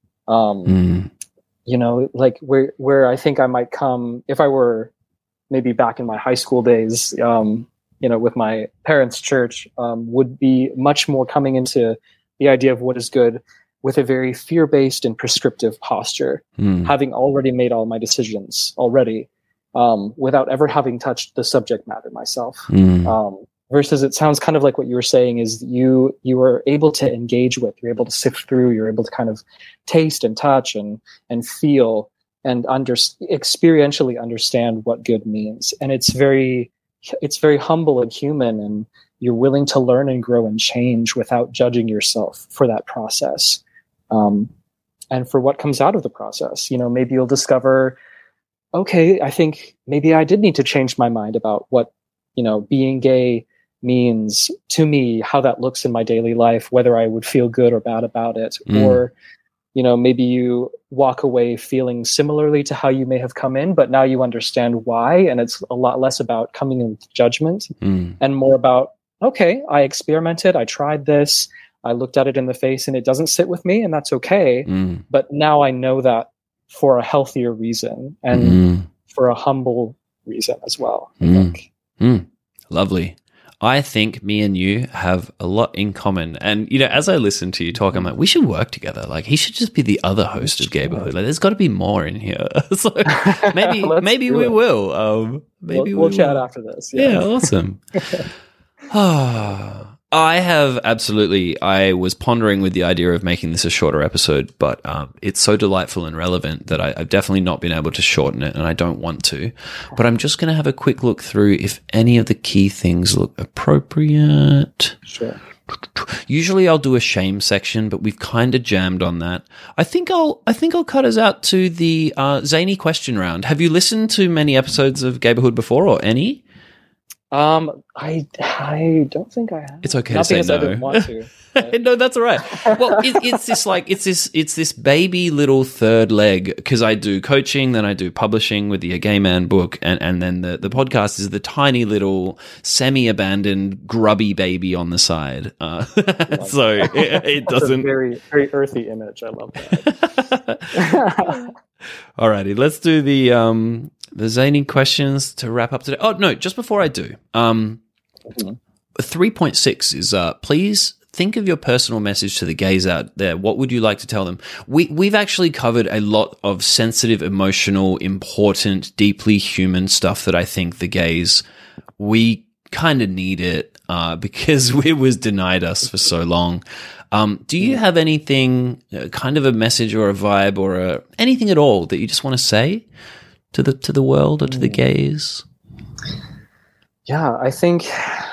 You know, like where I think I might come if I were maybe back in my high school days, you know, with my parents' church, would be much more coming into the idea of what is good with a very fear-based and prescriptive posture, having already made all my decisions already, without ever having touched the subject matter myself. Versus it sounds kind of like what you were saying is you are able to engage with, you're able to sift through, you're able to kind of taste and touch and feel and experientially understand what good means. And it's very humble and human, and you're willing to learn and grow and change without judging yourself for that process. And for what comes out of the process, you know, maybe you'll discover, okay, I think maybe I did need to change my mind about what, you know, being gay means to me, how that looks in my daily life, whether I would feel good or bad about it. Or, you know, maybe you walk away feeling similarly to how you may have come in, but now you understand why. And it's a lot less about coming in with judgment and more about, okay, I experimented, I tried this, I looked at it in the face and it doesn't sit with me, and that's okay. But now I know that for a healthier reason and for a humble reason as well, I think. Lovely. I think me and you have a lot in common. And, you know, as I listen to you talk, I'm like, we should work together. Like, he should just be the other host of Gayborhood. Like, there's got to be more in here. So maybe we will. Maybe we'll chat after this. Yeah, awesome. I was pondering with the idea of making this a shorter episode, but it's so delightful and relevant that I've definitely not been able to shorten it, and I don't want to. But I'm just going to have a quick look through if any of the key things look appropriate. Sure. Usually I'll do a shame section, but we've kind of jammed on that. I think I'll cut us out to the zany question round. Have you listened to many episodes of Gayborhood before, or any? I don't think I have. It's okay to say no. I didn't want to. No, that's all right. Well, it's this baby little third leg, because I do coaching, then I do publishing with the A Gay Man book, and then the podcast is the tiny little semi-abandoned grubby baby on the side. So it doesn't. A very, very earthy image. I love that. Alrighty, let's do the zany questions to wrap up today. Oh, no, just before I do, 3.6 is please think of your personal message to the gays out there. What would you like to tell them? We've actually covered a lot of sensitive, emotional, important, deeply human stuff that I think the gays, we kind of need it because it was denied us for so long. Do you have anything, kind of a message or a vibe or anything at all that you just want to say to the world or to the gays? Yeah, I think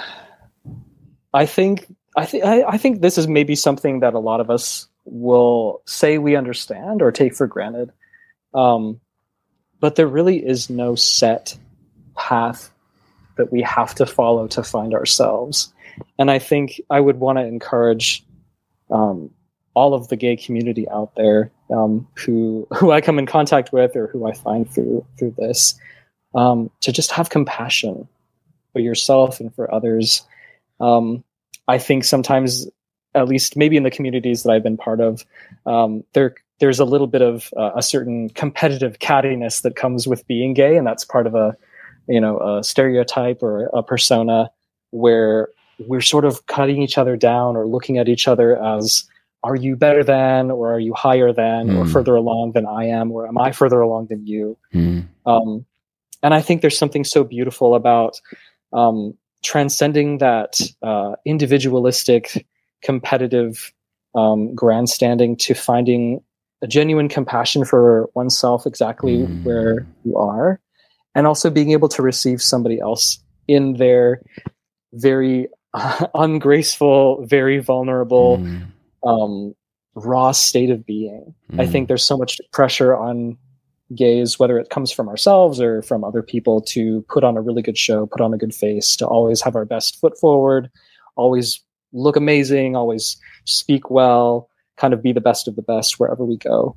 this is maybe something that a lot of us will say we understand or take for granted. But there really is no set path that we have to follow to find ourselves. And I think I would want to encourage all of the gay community out there who I come in contact with or who I find through this, to just have compassion for yourself and for others. I think sometimes, at least maybe in the communities that I've been part of, there's a little bit of a certain competitive cattiness that comes with being gay, and that's part of a stereotype or a persona where we're sort of cutting each other down or looking at each other as, are you better than, or are you higher than, or further along than I am, or am I further along than you? And I think there's something so beautiful about transcending that individualistic, competitive grandstanding to finding a genuine compassion for oneself exactly where you are, and also being able to receive somebody else in their very ungraceful, very vulnerable, raw state of being. I think there's so much pressure on gays, whether it comes from ourselves or from other people, to put on a really good show, put on a good face, to always have our best foot forward, always look amazing, always speak well, kind of be the best of the best wherever we go.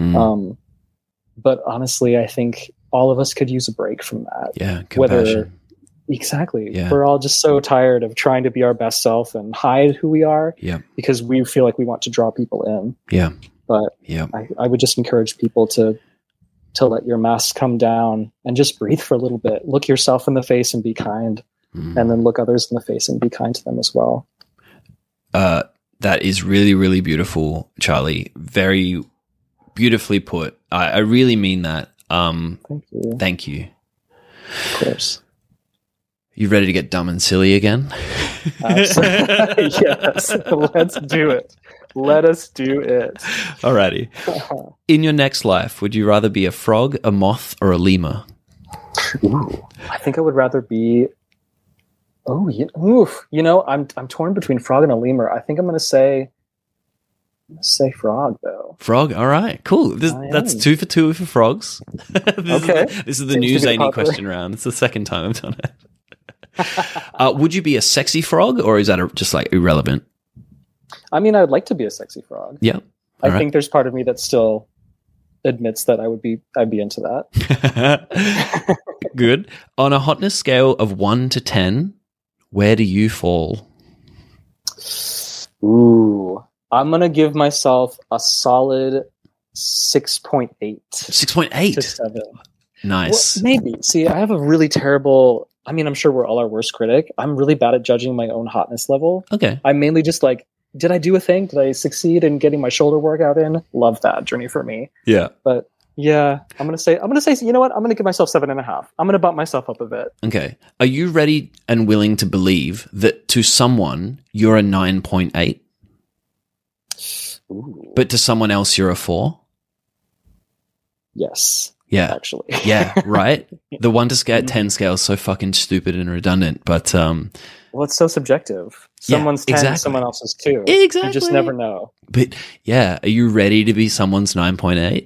But honestly, I think all of us could use a break from that. Yeah, compassion. Exactly. Yeah. We're all just so tired of trying to be our best self and hide who we are because we feel like we want to draw people in. Yeah. But I would just encourage people to let your mask come down and just breathe for a little bit. Look yourself in the face and be kind, and then look others in the face and be kind to them as well. That is really, really beautiful, Charlie. Very beautifully put. I really mean that. Thank you. Thank you. Of course. You ready to get dumb and silly again? Absolutely. Yes. Let's do it. Let us do it. Alrighty. In your next life, would you rather be a frog, a moth, or a lemur? Ooh, I think I would rather be. Oh, yeah. Oof. You know, I'm torn between frog and a lemur. I think I'm going to say frog, though. Frog. All right. Cool. That's 2 for 2 for frogs. This is the new zany question round. It's the second time I've done it. Would you be a sexy frog, or is that just like irrelevant? I mean, I would like to be a sexy frog. Yeah. I think there's part of me that still admits that I'd be into that. Good. On a hotness scale of 1 to 10, where do you fall? Ooh, I'm going to give myself a solid 6.8. 6.8 to 7. Nice. Well, maybe. See, I have a really terrible, I mean, I'm sure we're all our worst critic. I'm really bad at judging my own hotness level. Okay. I'm mainly just like, did I do a thing? Did I succeed in getting my shoulder workout in? Love that journey for me. Yeah. But yeah, I'm going to say, you know what? I'm going to give myself 7.5. I'm going to bump myself up a bit. Okay. Are you ready and willing to believe that to someone you're a 9.8? Ooh. But to someone else you're a 4? Yes. Yeah. Actually. Yeah, right? The 1 to 10 scale is so fucking stupid and redundant, but well, it's so subjective. Someone's 10, exactly. Someone else is 2. Exactly. You just never know. But yeah, are you ready to be someone's 9.8?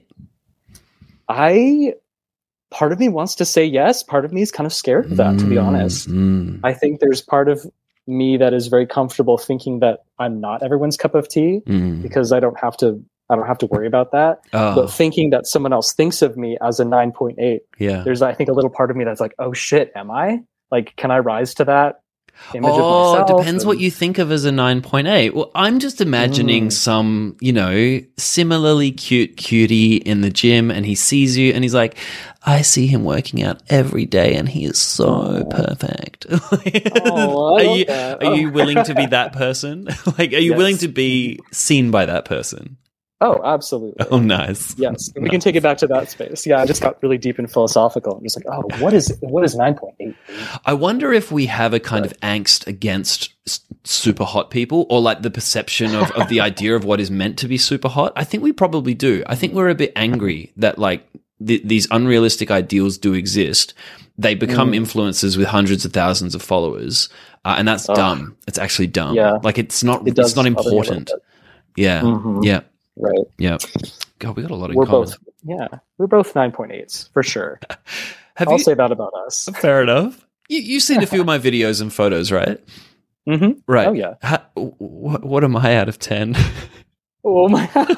Part of me wants to say yes. Part of me is kind of scared of that, to be honest. I think there's part of me that is very comfortable thinking that I'm not everyone's cup of tea because I don't have to worry about that. But thinking that someone else thinks of me as a 9.8, there's, I think, a little part of me that's like, oh shit, am I? Like, can I rise to that image of myself? It depends what you think of as a 9.8. Well, I'm just imagining some, similarly cute cutie in the gym, and he sees you and he's like, I see him working out every day and he is so perfect. Are you willing to be that person? Like, are you willing to be seen by that person? Oh, absolutely. Oh, nice. Yes. We can take it back to that space. Yeah, I just got really deep and philosophical. I'm just like, oh, what is 9.8? I wonder if we have a kind of angst against super hot people, or like the perception of the idea of what is meant to be super hot. I think we probably do. I think we're a bit angry that like these unrealistic ideals do exist. They become influencers with hundreds of thousands of followers. And that's dumb. It's actually dumb. Yeah. Like it's not important. Yeah. Mm-hmm. Yeah. Right. Yeah. God, we got a lot in common. We're both 9.8s for sure. I'll say that about us. Fair enough. You've seen a few of my videos and photos, right? Mm-hmm. Right. Oh, yeah. What am I out of 10? Oh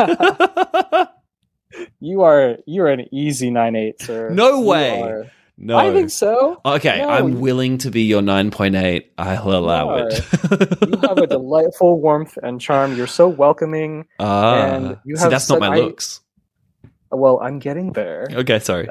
my! You're an easy 9.8, sir. No way. No, I think so. Okay, no, I'm willing to be your 9.8. I'll allow it. You have a delightful warmth and charm. You're so welcoming. And you have that's not my looks. Well, I'm getting there. Okay, sorry.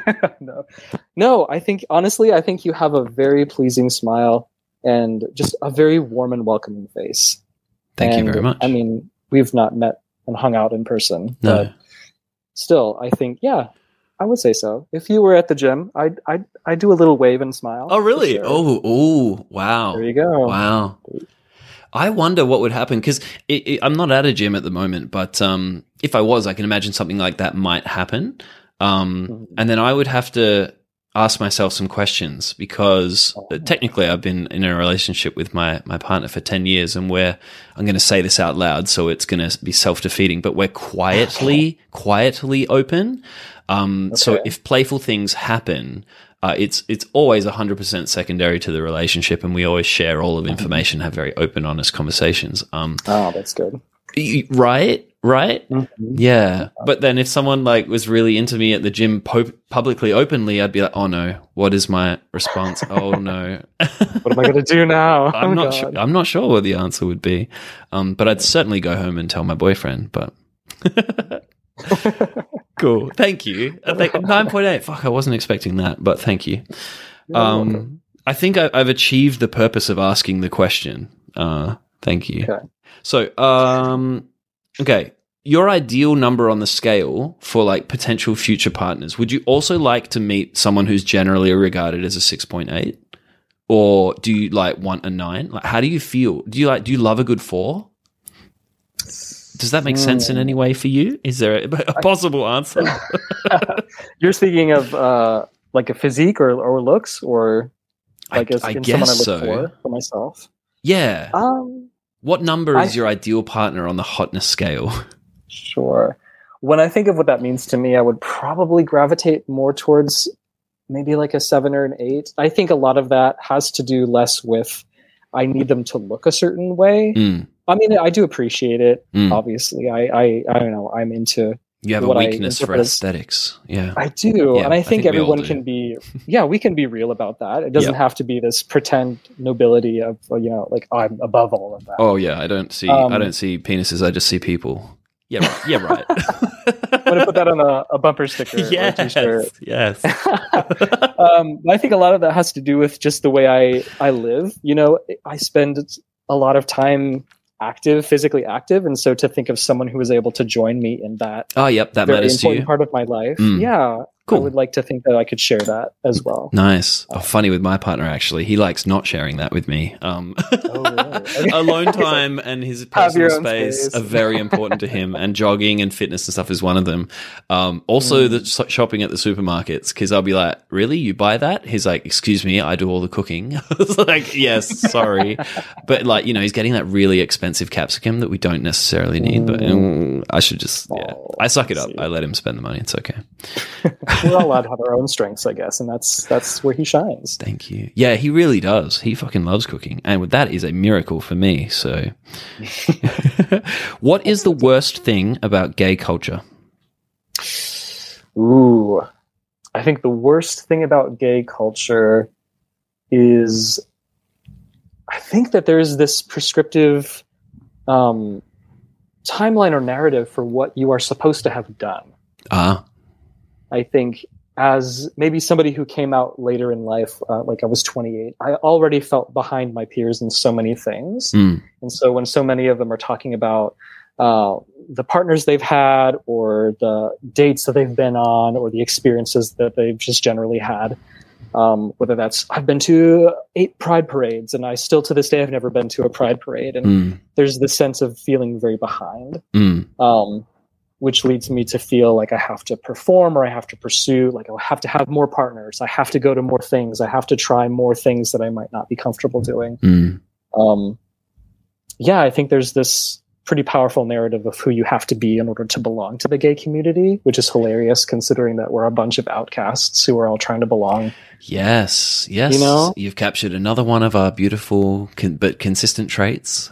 No, I think you have a very pleasing smile and just a very warm and welcoming face. Thank you very much. I mean, we've not met and hung out in person, but still, I think, I would say so. If you were at the gym, I'd do a little wave and smile. Oh, really? Sure. Oh, wow. There you go. Wow. I wonder what would happen because I'm not at a gym at the moment, but if I was, I can imagine something like that might happen. And then I would have to ask myself some questions because technically I've been in a relationship with my partner for 10 years and I'm going to say this out loud, so it's going to be self-defeating, but we're quietly open. So if playful things happen, it's always 100% secondary to the relationship, and we always share all of information, have very open, honest conversations. That's good. Right? Mm-hmm. Yeah. But then if someone like was really into me at the gym publicly, openly, I'd be like, oh no, what is my response? Oh no. What am I going to do now? I'm not sure what the answer would be. But I'd certainly go home and tell my boyfriend, but cool. Thank you. 9.8. Fuck, I wasn't expecting that, but thank you. I think I've achieved the purpose of asking the question. Thank you. Okay. So, okay, your ideal number on the scale for like potential future partners, would you also like to meet someone who's generally regarded as a 6.8? Or do you like want a 9? Like, how do you feel? Do you love a good 4? Does that make sense in any way for you? Is there a possible answer? You're speaking of like a physique or looks, or like I guess someone I look for myself? Yeah. What number is your ideal partner on the hotness scale? Sure. When I think of what that means to me, I would probably gravitate more towards maybe like a 7 or an 8. I think a lot of that has to do less with I need them to look a certain way. I mean, I do appreciate it. Obviously, I don't know. I'm into. You have a weakness for aesthetics. Yeah, I do, yeah, and I think everyone can be. Yeah, we can be real about that. It doesn't have to be this pretend nobility of like I'm above all of that. Oh yeah, I don't see penises. I just see people. Yeah, right. Yeah, right. I'm gonna put that on a bumper sticker. Yes, or a t-shirt. Yes. I think a lot of that has to do with just the way I live. I spend a lot of time physically active, and so to think of someone who was able to join me in that that matters to you, part of my life, cool. I would like to think that I could share that as well. Nice. Funny with my partner, actually, he likes not sharing that with me. Really? Alone time and his personal space are very important to him, and jogging and fitness and stuff is one of them. Also the shopping at the supermarkets, because I'll be like, really, you buy that? He's like, excuse me, I do all the cooking. I was like, yes, sorry. But like, he's getting that really expensive capsicum that we don't necessarily need, but I should just, I suck it up. I let him spend the money. It's okay. We're all allowed to have our own strengths, I guess, and that's where he shines. Thank you. Yeah, he really does. He fucking loves cooking, and that is a miracle for me. So, what is the worst thing about gay culture? Ooh, I think the worst thing about gay culture is, I think that there's this prescriptive timeline or narrative for what you are supposed to have done. I think as maybe somebody who came out later in life, like I was 28, I already felt behind my peers in so many things. And so when so many of them are talking about the partners they've had or the dates that they've been on or the experiences that they've just generally had, whether that's I've been to 8 pride parades and I still to this day have never been to a pride parade. And there's this sense of feeling very behind. Which leads me to feel like I have to perform or I have to pursue, like I have to have more partners. I have to go to more things. I have to try more things that I might not be comfortable doing. I think there's this pretty powerful narrative of who you have to be in order to belong to the gay community, which is hilarious considering that we're a bunch of outcasts who are all trying to belong. Yes. You've captured another one of our beautiful but consistent traits.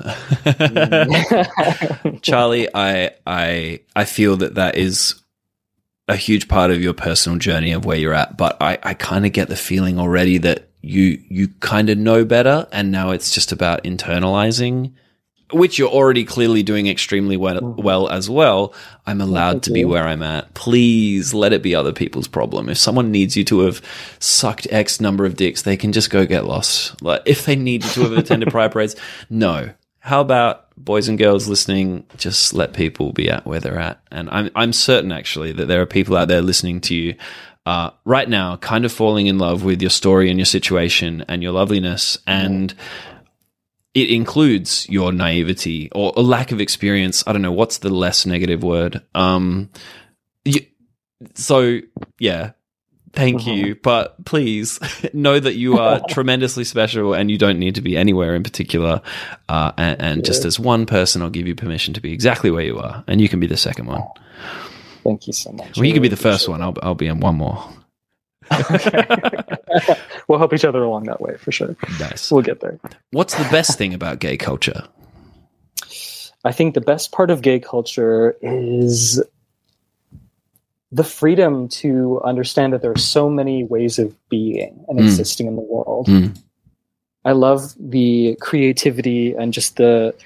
Charlie, I feel that is a huge part of your personal journey of where you're at, but I kind of get the feeling already that you kind of know better, and now it's just about internalizing, which you're already clearly doing extremely well as well. I'm allowed to be where I'm at. Please let it be other people's problem. If someone needs you to have sucked X number of dicks, they can just go get lost. Like if they need you to have attended pride parades, no. How about boys and girls listening? Just let people be at where they're at. And I'm certain actually that there are people out there listening to you right now, kind of falling in love with your story and your situation and your loveliness, and it includes your naivety or a lack of experience. I don't know, what's the less negative word? Thank you. But please know that you are tremendously special and you don't need to be anywhere in particular. And just as one person, I'll give you permission to be exactly where you are. And you can be the second one. Thank you so much. Well, you can be the first one. I'll be in one more. Okay. We'll help each other along that way for sure. Nice. We'll get there. What's the best thing about gay culture? I think the best part of gay culture is the freedom to understand that there are so many ways of being and existing in the world. I love the creativity and just the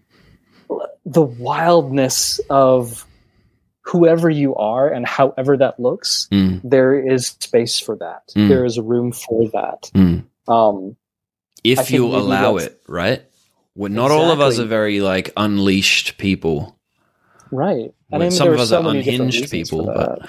wildness of whoever you are and however that looks. There is space for that. There is room for that. If you allow it, right? Well, not all of us are very like unleashed people. Right. And I mean, some of us are unhinged people, but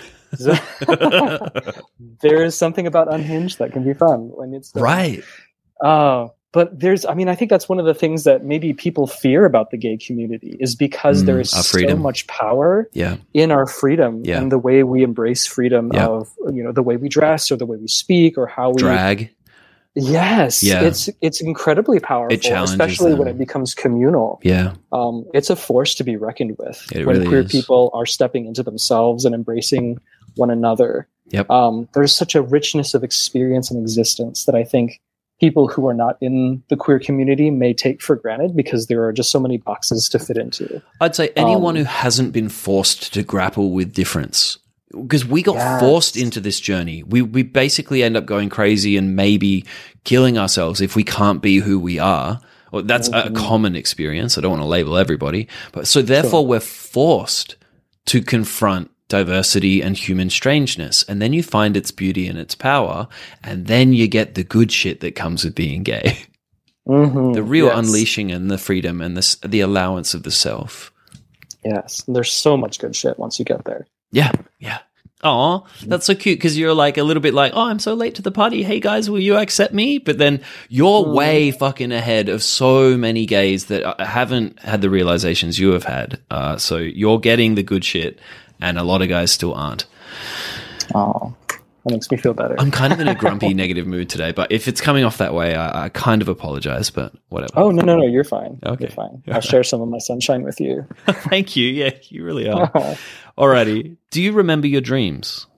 there is something about unhinged that can be fun when it's done. Right. But I think that's one of the things that maybe people fear about the gay community is because there is so much power in our freedom and the way we embrace freedom of, the way we dress or the way we speak or how we drag. Yes. Yeah. It's incredibly powerful, especially when it becomes communal. Yeah. It's a force to be reckoned with when really queer people are stepping into themselves and embracing one another. Yep. There's such a richness of experience and existence that I think people who are not in the queer community may take for granted because there are just so many boxes to fit into. I'd say anyone who hasn't been forced to grapple with difference, because we got forced into this journey. We basically end up going crazy and maybe killing ourselves if we can't be who we are. Well, that's a common experience. I don't want to label everybody, but so therefore we're forced to confront diversity and human strangeness, and then you find its beauty and its power, and then you get the good shit that comes with being gay. The real unleashing and the freedom and the allowance of the self. Yes, there's so much good shit once you get there. Yeah. Oh, that's so cute because you're like a little bit like, oh, I'm so late to the party. Hey guys, will you accept me? But then you're way fucking ahead of so many gays that haven't had the realizations you have had. So you're getting the good shit, and a lot of guys still aren't. Oh, that makes me feel better. I'm kind of in a grumpy, negative mood today, but if it's coming off that way, I kind of apologize, but whatever. Oh, no, you're fine. Okay. You're fine. I'll share some of my sunshine with you. Thank you. Yeah, you really are. Alrighty. Do you remember your dreams?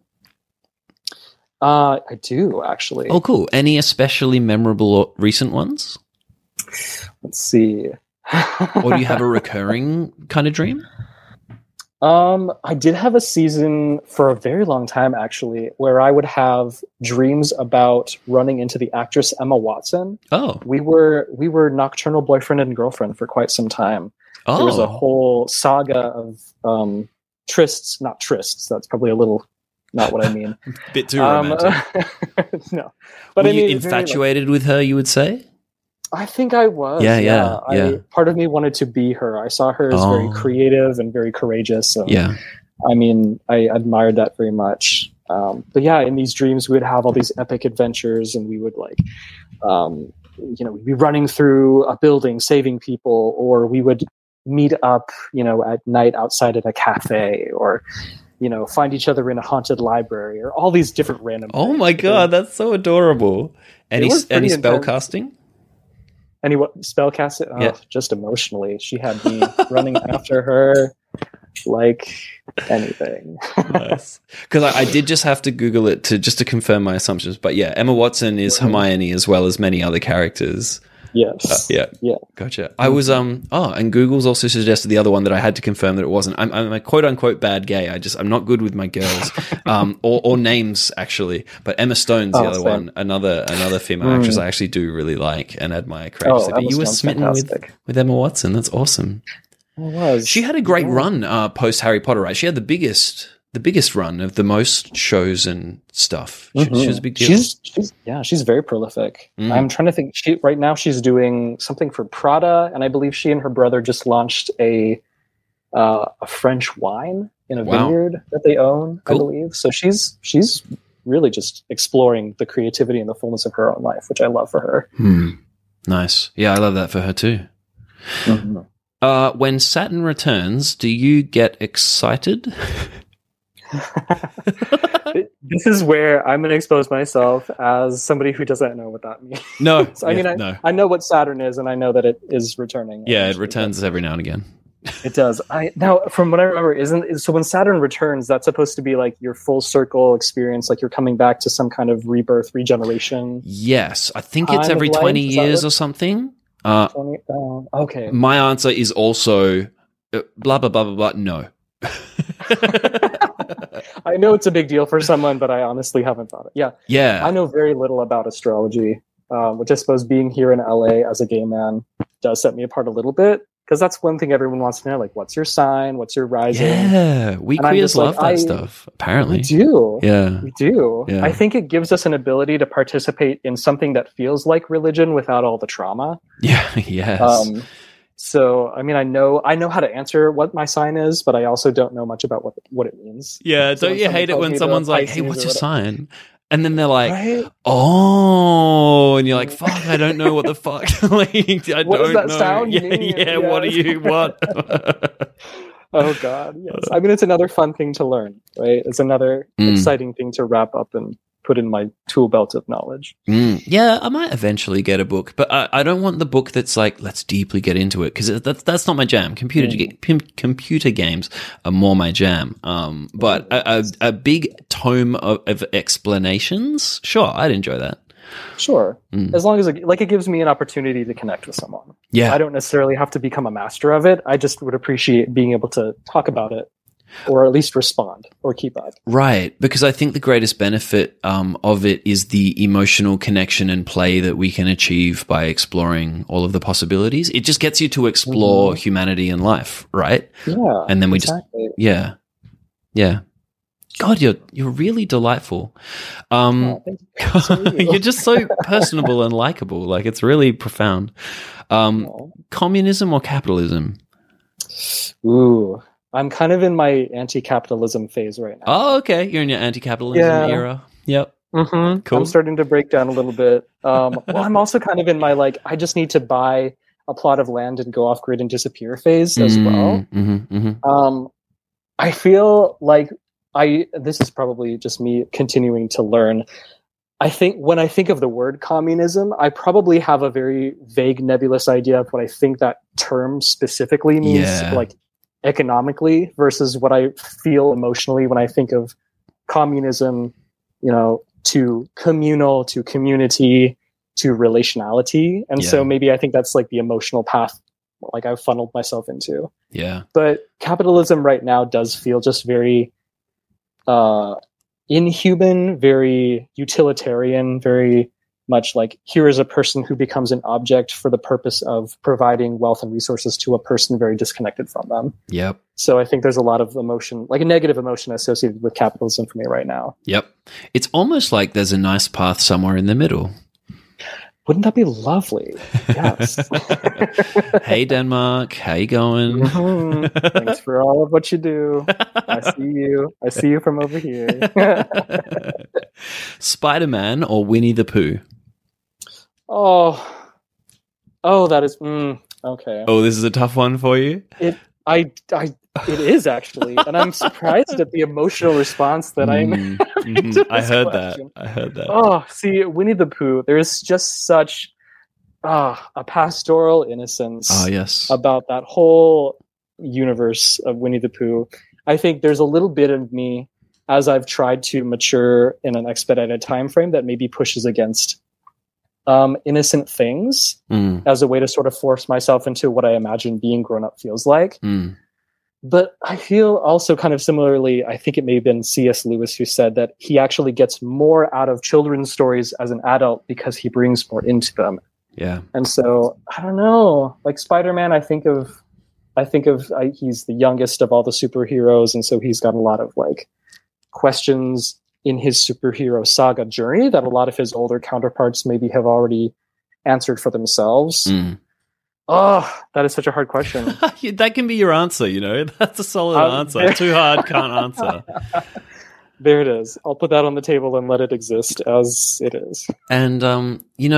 I do, actually. Oh, cool. Any especially memorable or recent ones? Let's see. Or do you have a recurring kind of dream? I did have a season for a very long time, actually, where I would have dreams about running into the actress Emma Watson. Oh, we were nocturnal boyfriend and girlfriend for quite some time. Oh. There was a whole saga of trysts, not trysts. That's probably a little not what I mean. Bit too romantic. No, but were I mean, you infatuated with her? You would say. I think I was. Yeah. Part of me wanted to be her. I saw her as very creative and very courageous. So, I mean, I admired that very much. But yeah, in these dreams, we would have all these epic adventures, and we would we'd be running through a building, saving people, or we would meet up, at night outside at a cafe, or find each other in a haunted library, or all these different random. Oh my god, that's so adorable! Any spell casting? Any what spell cast it? Oh, just emotionally. She had me running after her like anything. Nice. Because I did just have to Google it to confirm my assumptions. But yeah, Emma Watson is Hermione as well as many other characters. Yes. Yeah. Gotcha. I was and Google's also suggested the other one that I had to confirm that it wasn't. I'm a quote unquote bad gay. I'm not good with my girls, or names actually. But Emma Stone's the other one, another female actress I actually do really like and admire courageously. But you were smitten with Emma Watson. That's awesome. I was. She had a great run post Harry Potter, right? She had the biggest run of the most shows and stuff. She was a big deal. She's very prolific. I'm trying to think. Right now she's doing something for Prada, and I believe she and her brother just launched a French wine in a vineyard that they own. Cool. I believe so. She's really just exploring the creativity and the fullness of her own life, which I love for her. Nice. Yeah, I love that for her too. When Saturn returns, do you get excited? This is where I'm going to expose myself as somebody who doesn't know what that means. No. So, I know what Saturn is, and I know that it is returning. Yeah, it returns every now and again. It does. Now, from what I remember, so when Saturn returns, that's supposed to be like your full circle experience, like you're coming back to some kind of rebirth, regeneration. Yes, I think it's every 20 years or something. 20, okay. My answer is also blah, blah, blah, blah, blah, no. I know it's a big deal for someone, but I honestly haven't thought it. Yeah. I know very little about astrology, which I suppose being here in LA as a gay man does set me apart a little bit. Because that's one thing everyone wants to know, like, what's your sign? What's your rising? Yeah, we queers love that stuff, apparently. We do. Yeah. We do. Yeah. I think it gives us an ability to participate in something that feels like religion without all the trauma. Yeah, yes. So, I mean, I know how to answer what my sign is, but I also don't know much about what it means. Yeah, so don't you hate it when someone's like, hey, what's your sign? And then they're like, right? Oh, and you're like, fuck, I don't know what the fuck. Like, I what don't does that know. sound? Yeah, what do you, what? Oh, God, yes. I mean, it's another fun thing to learn, right? It's another exciting thing to wrap up and put in my tool belt of knowledge. Yeah, I might eventually get a book, but I don't want the book that's like, let's deeply get into it, because that's not my jam. Computer games are more my jam. But a big tome of explanations, sure, I'd enjoy that. Sure, as long as it gives me an opportunity to connect with someone. Yeah, I don't necessarily have to become a master of it. I just would appreciate being able to talk about it, or at least respond or keep up. Right, because I think the greatest benefit of it is the emotional connection and play that we can achieve by exploring all of the possibilities. It just gets you to explore humanity and life, right? Yeah, and then we exactly. yeah. God, you're really delightful. Thank you. You're just so personable and likable. Like, it's really profound. Communism or capitalism? Ooh. I'm kind of in my anti-capitalism phase right now. Oh, okay. You're in your anti-capitalism era. Yep. Mm-hmm. Cool. I'm starting to break down a little bit. Well, I'm also kind of in my, like, I just need to buy a plot of land and go off grid and disappear phase as well. I feel like this is probably just me continuing to learn. I think when I think of the word communism, I probably have a very vague, nebulous idea of what I think that term specifically means, like economically, versus what I feel emotionally when I think of communism, to communal, to community, to relationality. And so maybe I think that's like the emotional path, like I've funneled myself into. Yeah. But capitalism right now does feel just very inhuman, very utilitarian, very much like, here is a person who becomes an object for the purpose of providing wealth and resources to a person very disconnected from them. Yep. So I think there's a lot of emotion, like a negative emotion associated with capitalism for me right now. Yep. It's almost like there's a nice path somewhere in the middle. Wouldn't that be lovely? Yes. Hey, Denmark. How you going? Thanks for all of what you do. I see you from over here. Spider-Man or Winnie the Pooh? Oh, that is okay. Oh, this is a tough one for you. It is actually, and I'm surprised at the emotional response that I'm. I heard that. Oh, see, Winnie the Pooh. There is just such a pastoral innocence. Oh, yes. About that whole universe of Winnie the Pooh. I think there's a little bit of me, as I've tried to mature in an expedited time frame, that maybe pushes against innocent things as a way to sort of force myself into what I imagine being grown up feels like. But I feel also kind of similarly, I think it may have been C.S. Lewis who said that he actually gets more out of children's stories as an adult because he brings more into them. Yeah. And so, I don't know, like Spider-Man, I think of he's the youngest of all the superheroes. And so he's got a lot of like questions in his superhero saga journey that a lot of his older counterparts maybe have already answered for themselves. Oh, that is such a hard question. That can be your answer, That's a solid answer. Too hard, can't answer. There it is. I'll put that on the table and let it exist as it is. And,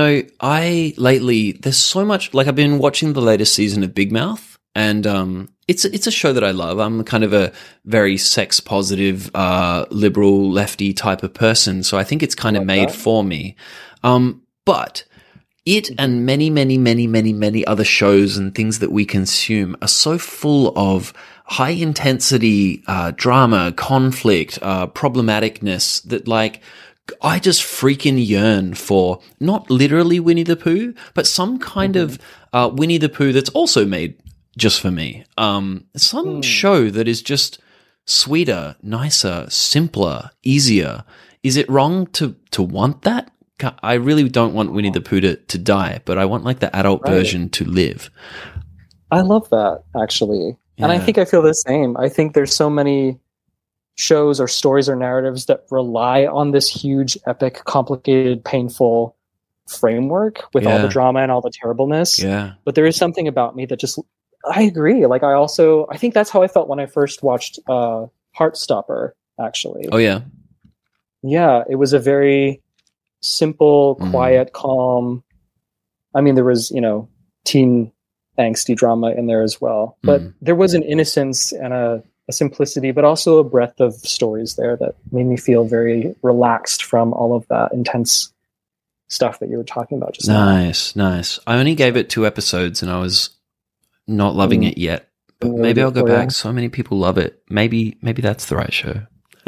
I lately, there's so much, like I've been watching the latest season of Big Mouth, and it's a show that I love. I'm kind of a very sex positive, liberal, lefty type of person, so I think it's kind of made for me. But it and many, many, many, many, many other shows and things that we consume are so full of high intensity drama, conflict, problematicness that like I just freaking yearn for not literally Winnie the Pooh, but some kind of Winnie the Pooh that's also made just for me. Some show that is just sweeter, nicer, simpler, easier. Is it wrong to want that? I really don't want Winnie the Pooh to die, but I want like the adult version to live. I love that, actually. Yeah. And I think I feel the same. I think there's so many shows or stories or narratives that rely on this huge, epic, complicated, painful framework with all the drama and all the terribleness. Yeah. But there is something about me that just, I agree. Like I think that's how I felt when I first watched Heartstopper, actually. Oh, yeah. Yeah, it was a very simple, quiet, calm. I mean, there was, teen angsty drama in there as well. But there was an innocence and a simplicity, but also a breadth of stories there that made me feel very relaxed from all of that intense stuff that you were talking about just now. Nice. I only gave it 2 episodes and I was not loving it yet. But maybe I'll go back. So many people love it. Maybe that's the right show.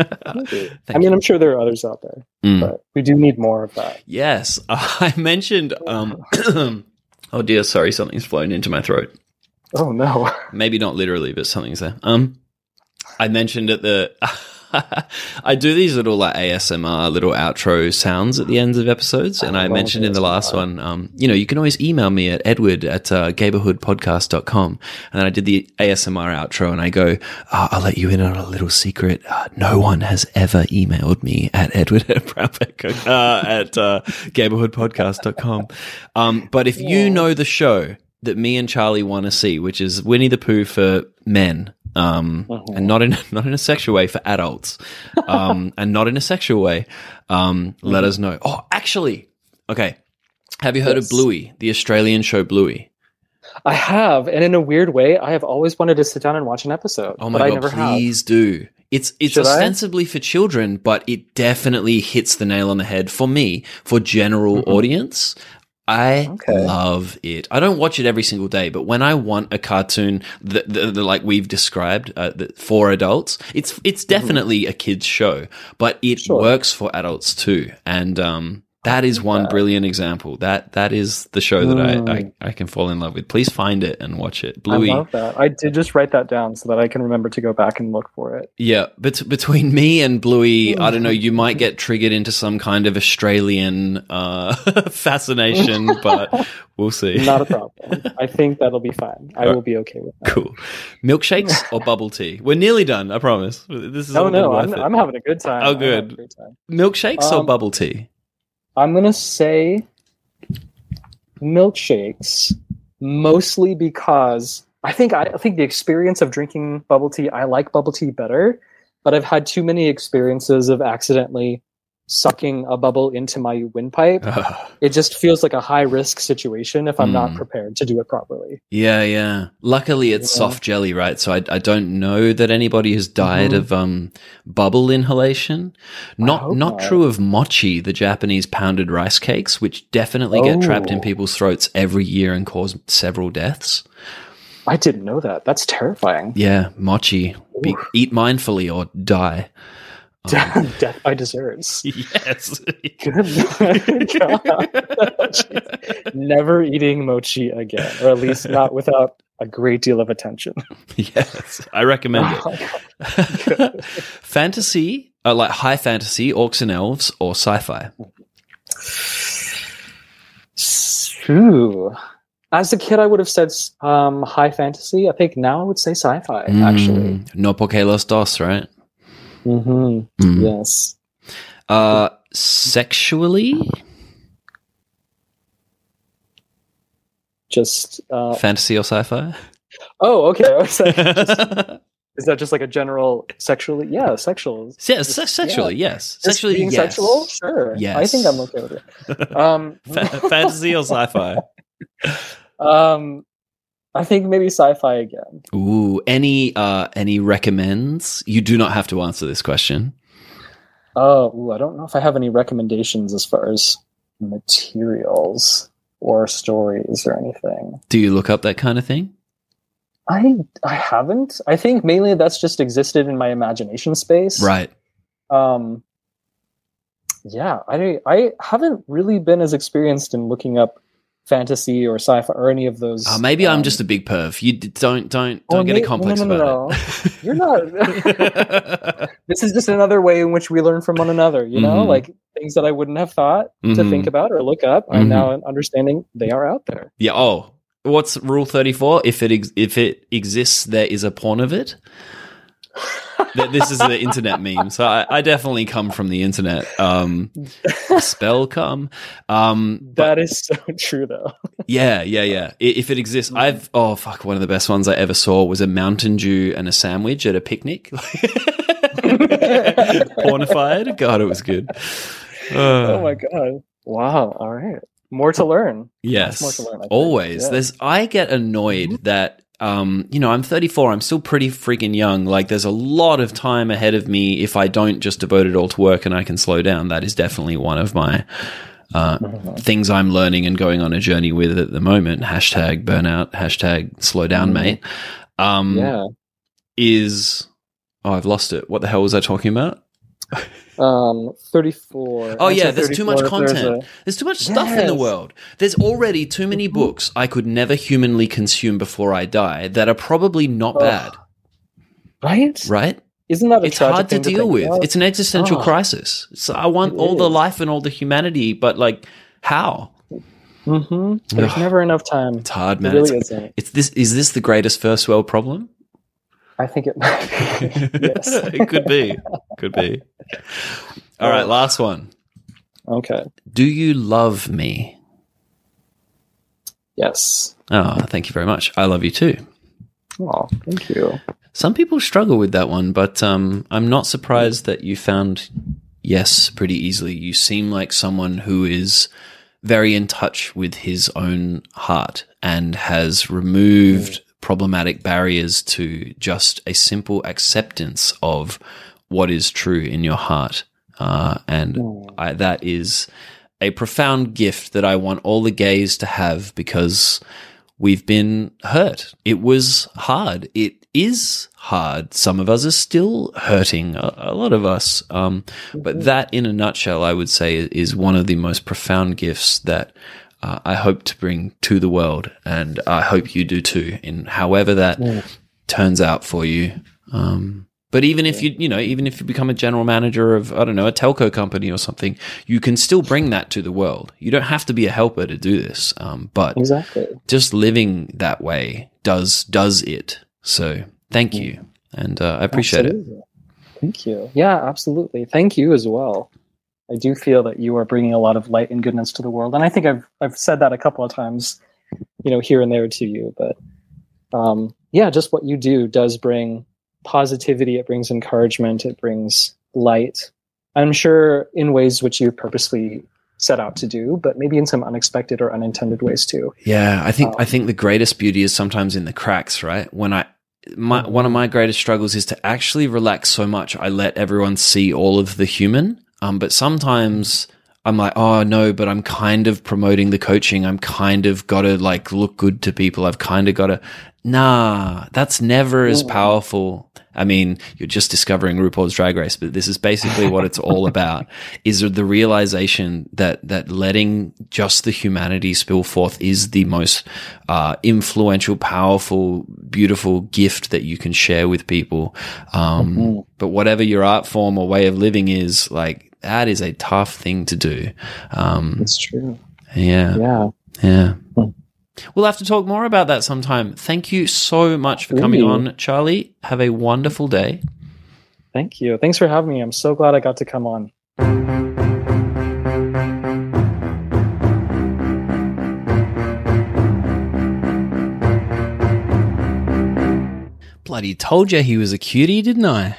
I'm sure there are others out there, but we do need more of that. Yes. I mentioned, oh dear, sorry, something's flown into my throat. Oh no. Maybe not literally, but something's there. I mentioned at the, I do these little like ASMR little outro sounds at the ends of episodes. And I mentioned in the last one, you can always email me at edward@gayborhoodpodcast.com. And then I did the ASMR outro and I go, I'll let you in on a little secret. No one has ever emailed me at edward at gayborhoodpodcast.com. But if you know the show that me and Charlie want to see, which is Winnie the Pooh for men, and not in a sexual way, for adults, and not in a sexual way, let us know. Oh, actually, okay. Have you heard of Bluey, the Australian show Bluey? I have, and in a weird way, I have always wanted to sit down and watch an episode. Oh my God, please do. It's ostensibly for children, but it definitely hits the nail on the head for me, for general audience. I love it. I don't watch it every single day, but when I want a cartoon that like we've described for adults, it's definitely a kid's show, but it works for adults too. And that is one brilliant example. That is the show that I can fall in love with. Please find it and watch it. Bluey. I love that. I did just write that down so that I can remember to go back and look for it. Yeah, but between me and Bluey, I don't know, you might get triggered into some kind of Australian fascination, but we'll see. Not a problem. I think that'll be fine. I will be okay with that. Cool. Milkshakes or bubble tea? We're nearly done, I promise. This is I'm having a good time. Oh, good. Milkshakes or bubble tea? I'm going to say milkshakes, mostly because I think the experience of drinking bubble tea, I like bubble tea better, but I've had too many experiences of accidentally sucking a bubble into my windpipe. It just feels like a high risk situation if I'm not prepared to do it properly. Yeah. Luckily it's soft jelly, right? So I don't know that anybody has died of bubble inhalation. Not true of mochi, the Japanese pounded rice cakes, which definitely get trapped in people's throats every year and cause several deaths. I didn't know that. That's terrifying. Yeah, mochi. Eat mindfully or die. Death by desserts. Yes. Good God. Never eating mochi again, or at least not without a great deal of attention. Yes, I recommend it. Fantasy, like high fantasy, orcs and elves, or sci-fi? Ooh. As a kid, I would have said high fantasy. I think now I would say sci-fi, actually. No porque los dos, right? Yes. Sexually? Just fantasy or sci-fi? Oh, okay. Is that just like a general sexually? Yeah, sexual. Yeah, sexually, yes. Sexually, being yes. sexual? Sure. Yes. I think I'm okay with it. Fantasy or sci-fi? I think maybe sci-fi again. Ooh, any recommends? You do not have to answer this question. Oh, I don't know if I have any recommendations as far as materials or stories or anything. Do you look up that kind of thing? I haven't. I think mainly that's just existed in my imagination space. Right. Yeah, I haven't really been as experienced in looking up fantasy or sci-fi or any of those. Maybe I'm just a big perv. You don't get a complex about it. You're not. This is just another way in which we learn from one another. You know, like things that I wouldn't have thought to think about or look up. I'm now understanding they are out there. Yeah. Oh, what's Rule 34? If it exists, there is a porn of it. This is the internet meme, so I definitely come from the internet. Spell come. That is so true, though. Yeah. If it exists, one of the best ones I ever saw was a Mountain Dew and a sandwich at a picnic. Pornified. God, it was good. Oh my god! Wow. All right, more to learn. Yes, more to learn. Always. Yeah. I get annoyed that. I'm 34. I'm still pretty freaking young. Like, there's a lot of time ahead of me if I don't just devote it all to work and I can slow down. That is definitely one of my things I'm learning and going on a journey with at the moment. Hashtag burnout. Hashtag slow down, mate. I've lost it. What the hell was I talking about? 34. Oh yeah, there's too much content. There's too much stuff in the world. There's already too many books I could never humanly consume before I die that are probably not bad. Right? Isn't that it's hard to deal with? About? It's an existential crisis. So I want all the life and all the humanity, but like, how? There's never enough time. It's hard, man. It really isn't. Is this the greatest first world problem? I think it might be. Yes. It could be. Could be. All right, last one. Okay. Do you love me? Yes. Oh, thank you very much. I love you too. Oh, thank you. Some people struggle with that one, but I'm not surprised that you found yes pretty easily. You seem like someone who is very in touch with his own heart and has removed problematic barriers to just a simple acceptance of what is true in your heart. That is a profound gift that I want all the gays to have because we've been hurt. It was hard. It is hard. Some of us are still hurting, a lot of us. But that, in a nutshell, I would say is one of the most profound gifts that I hope to bring to the world, and I hope you do too, in however that turns out for you. But even if even if you become a general manager of, I don't know, a telco company or something, you can still bring that to the world. You don't have to be a helper to do this. But just living that way does it. So thank you. And I appreciate it. Thank you. Yeah, absolutely. Thank you as well. I do feel that you are bringing a lot of light and goodness to the world. And I think I've said that a couple of times, here and there to you. But just what you do does bring positivity. It brings encouragement. It brings light. I'm sure in ways which you purposely set out to do, but maybe in some unexpected or unintended ways too. Yeah, I think the greatest beauty is sometimes in the cracks, right? When one of my greatest struggles is to actually relax so much I let everyone see all of the human. But sometimes I'm like, oh no, but I'm kind of promoting the coaching. I'm kind of got to like look good to people. I've kind of got to, that's never as powerful. I mean, you're just discovering RuPaul's Drag Race, but this is basically what it's all about, is the realization that letting just the humanity spill forth is the most influential, powerful, beautiful gift that you can share with people. But whatever your art form or way of living is, like, that is a tough thing to do. It's true. Yeah. We'll have to talk more about that sometime. Thank you so much for coming on, Charlie. Have a wonderful day. Thank you. Thanks for having me. I'm so glad I got to come on. Bloody told you he was a cutie, didn't I?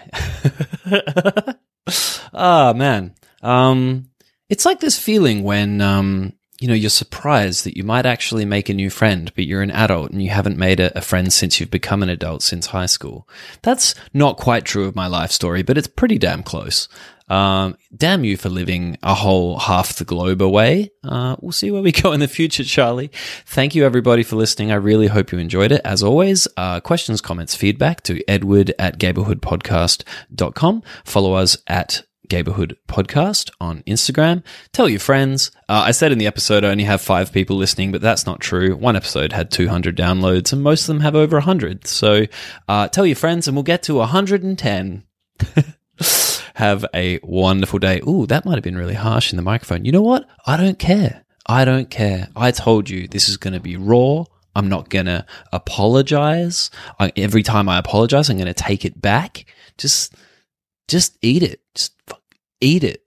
Man. It's like this feeling when, you're surprised that you might actually make a new friend, but you're an adult and you haven't made a friend since you've become an adult, since high school. That's not quite true of my life story, but it's pretty damn close. Damn you for living a whole half the globe away. We'll see where we go in the future, Charlie. Thank you, everybody, for listening. I really hope you enjoyed it. As always, questions, comments, feedback to edward@gayborhoodpodcast.com. Follow us at Gayborhood Podcast on Instagram. Tell your friends. I said in the episode I only have 5 people listening, but that's not true. One episode had 200 downloads, and most of them have over 100. So tell your friends, and we'll get to 110. Have a wonderful day. Ooh, that might have been really harsh in the microphone. You know what? I don't care. I don't care. I told you this is going to be raw. I'm not going to apologize. Every time I apologize, I'm going to take it back. Just eat it. Just eat it.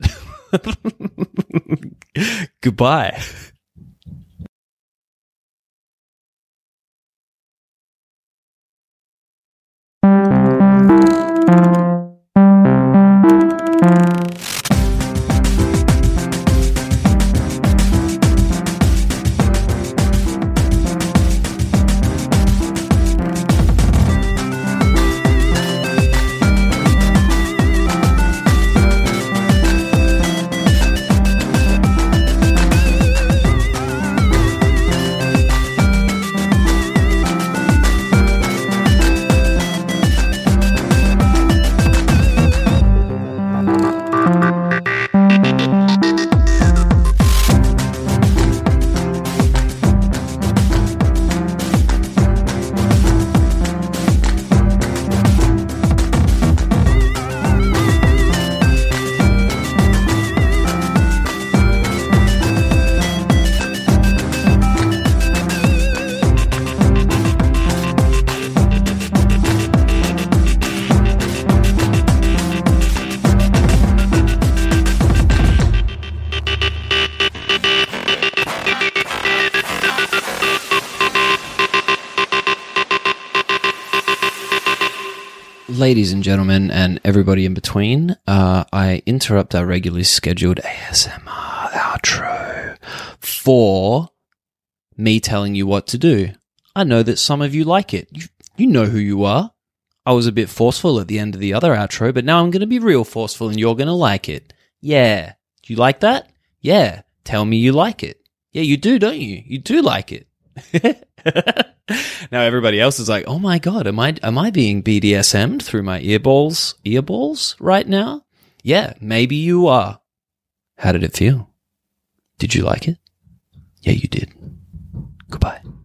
Goodbye. Ladies and gentlemen, and everybody in between, I interrupt our regularly scheduled ASMR outro for me telling you what to do. I know that some of you like it. You know who you are. I was a bit forceful at the end of the other outro, but now I'm going to be real forceful and you're going to like it. Yeah. Do you like that? Yeah. Tell me you like it. Yeah, you do, don't you? You do like it. Now everybody else is like, oh my God, am I being BDSM'd through my earballs right now? Yeah, maybe you are. How did it feel? Did you like it? Yeah, you did. Goodbye.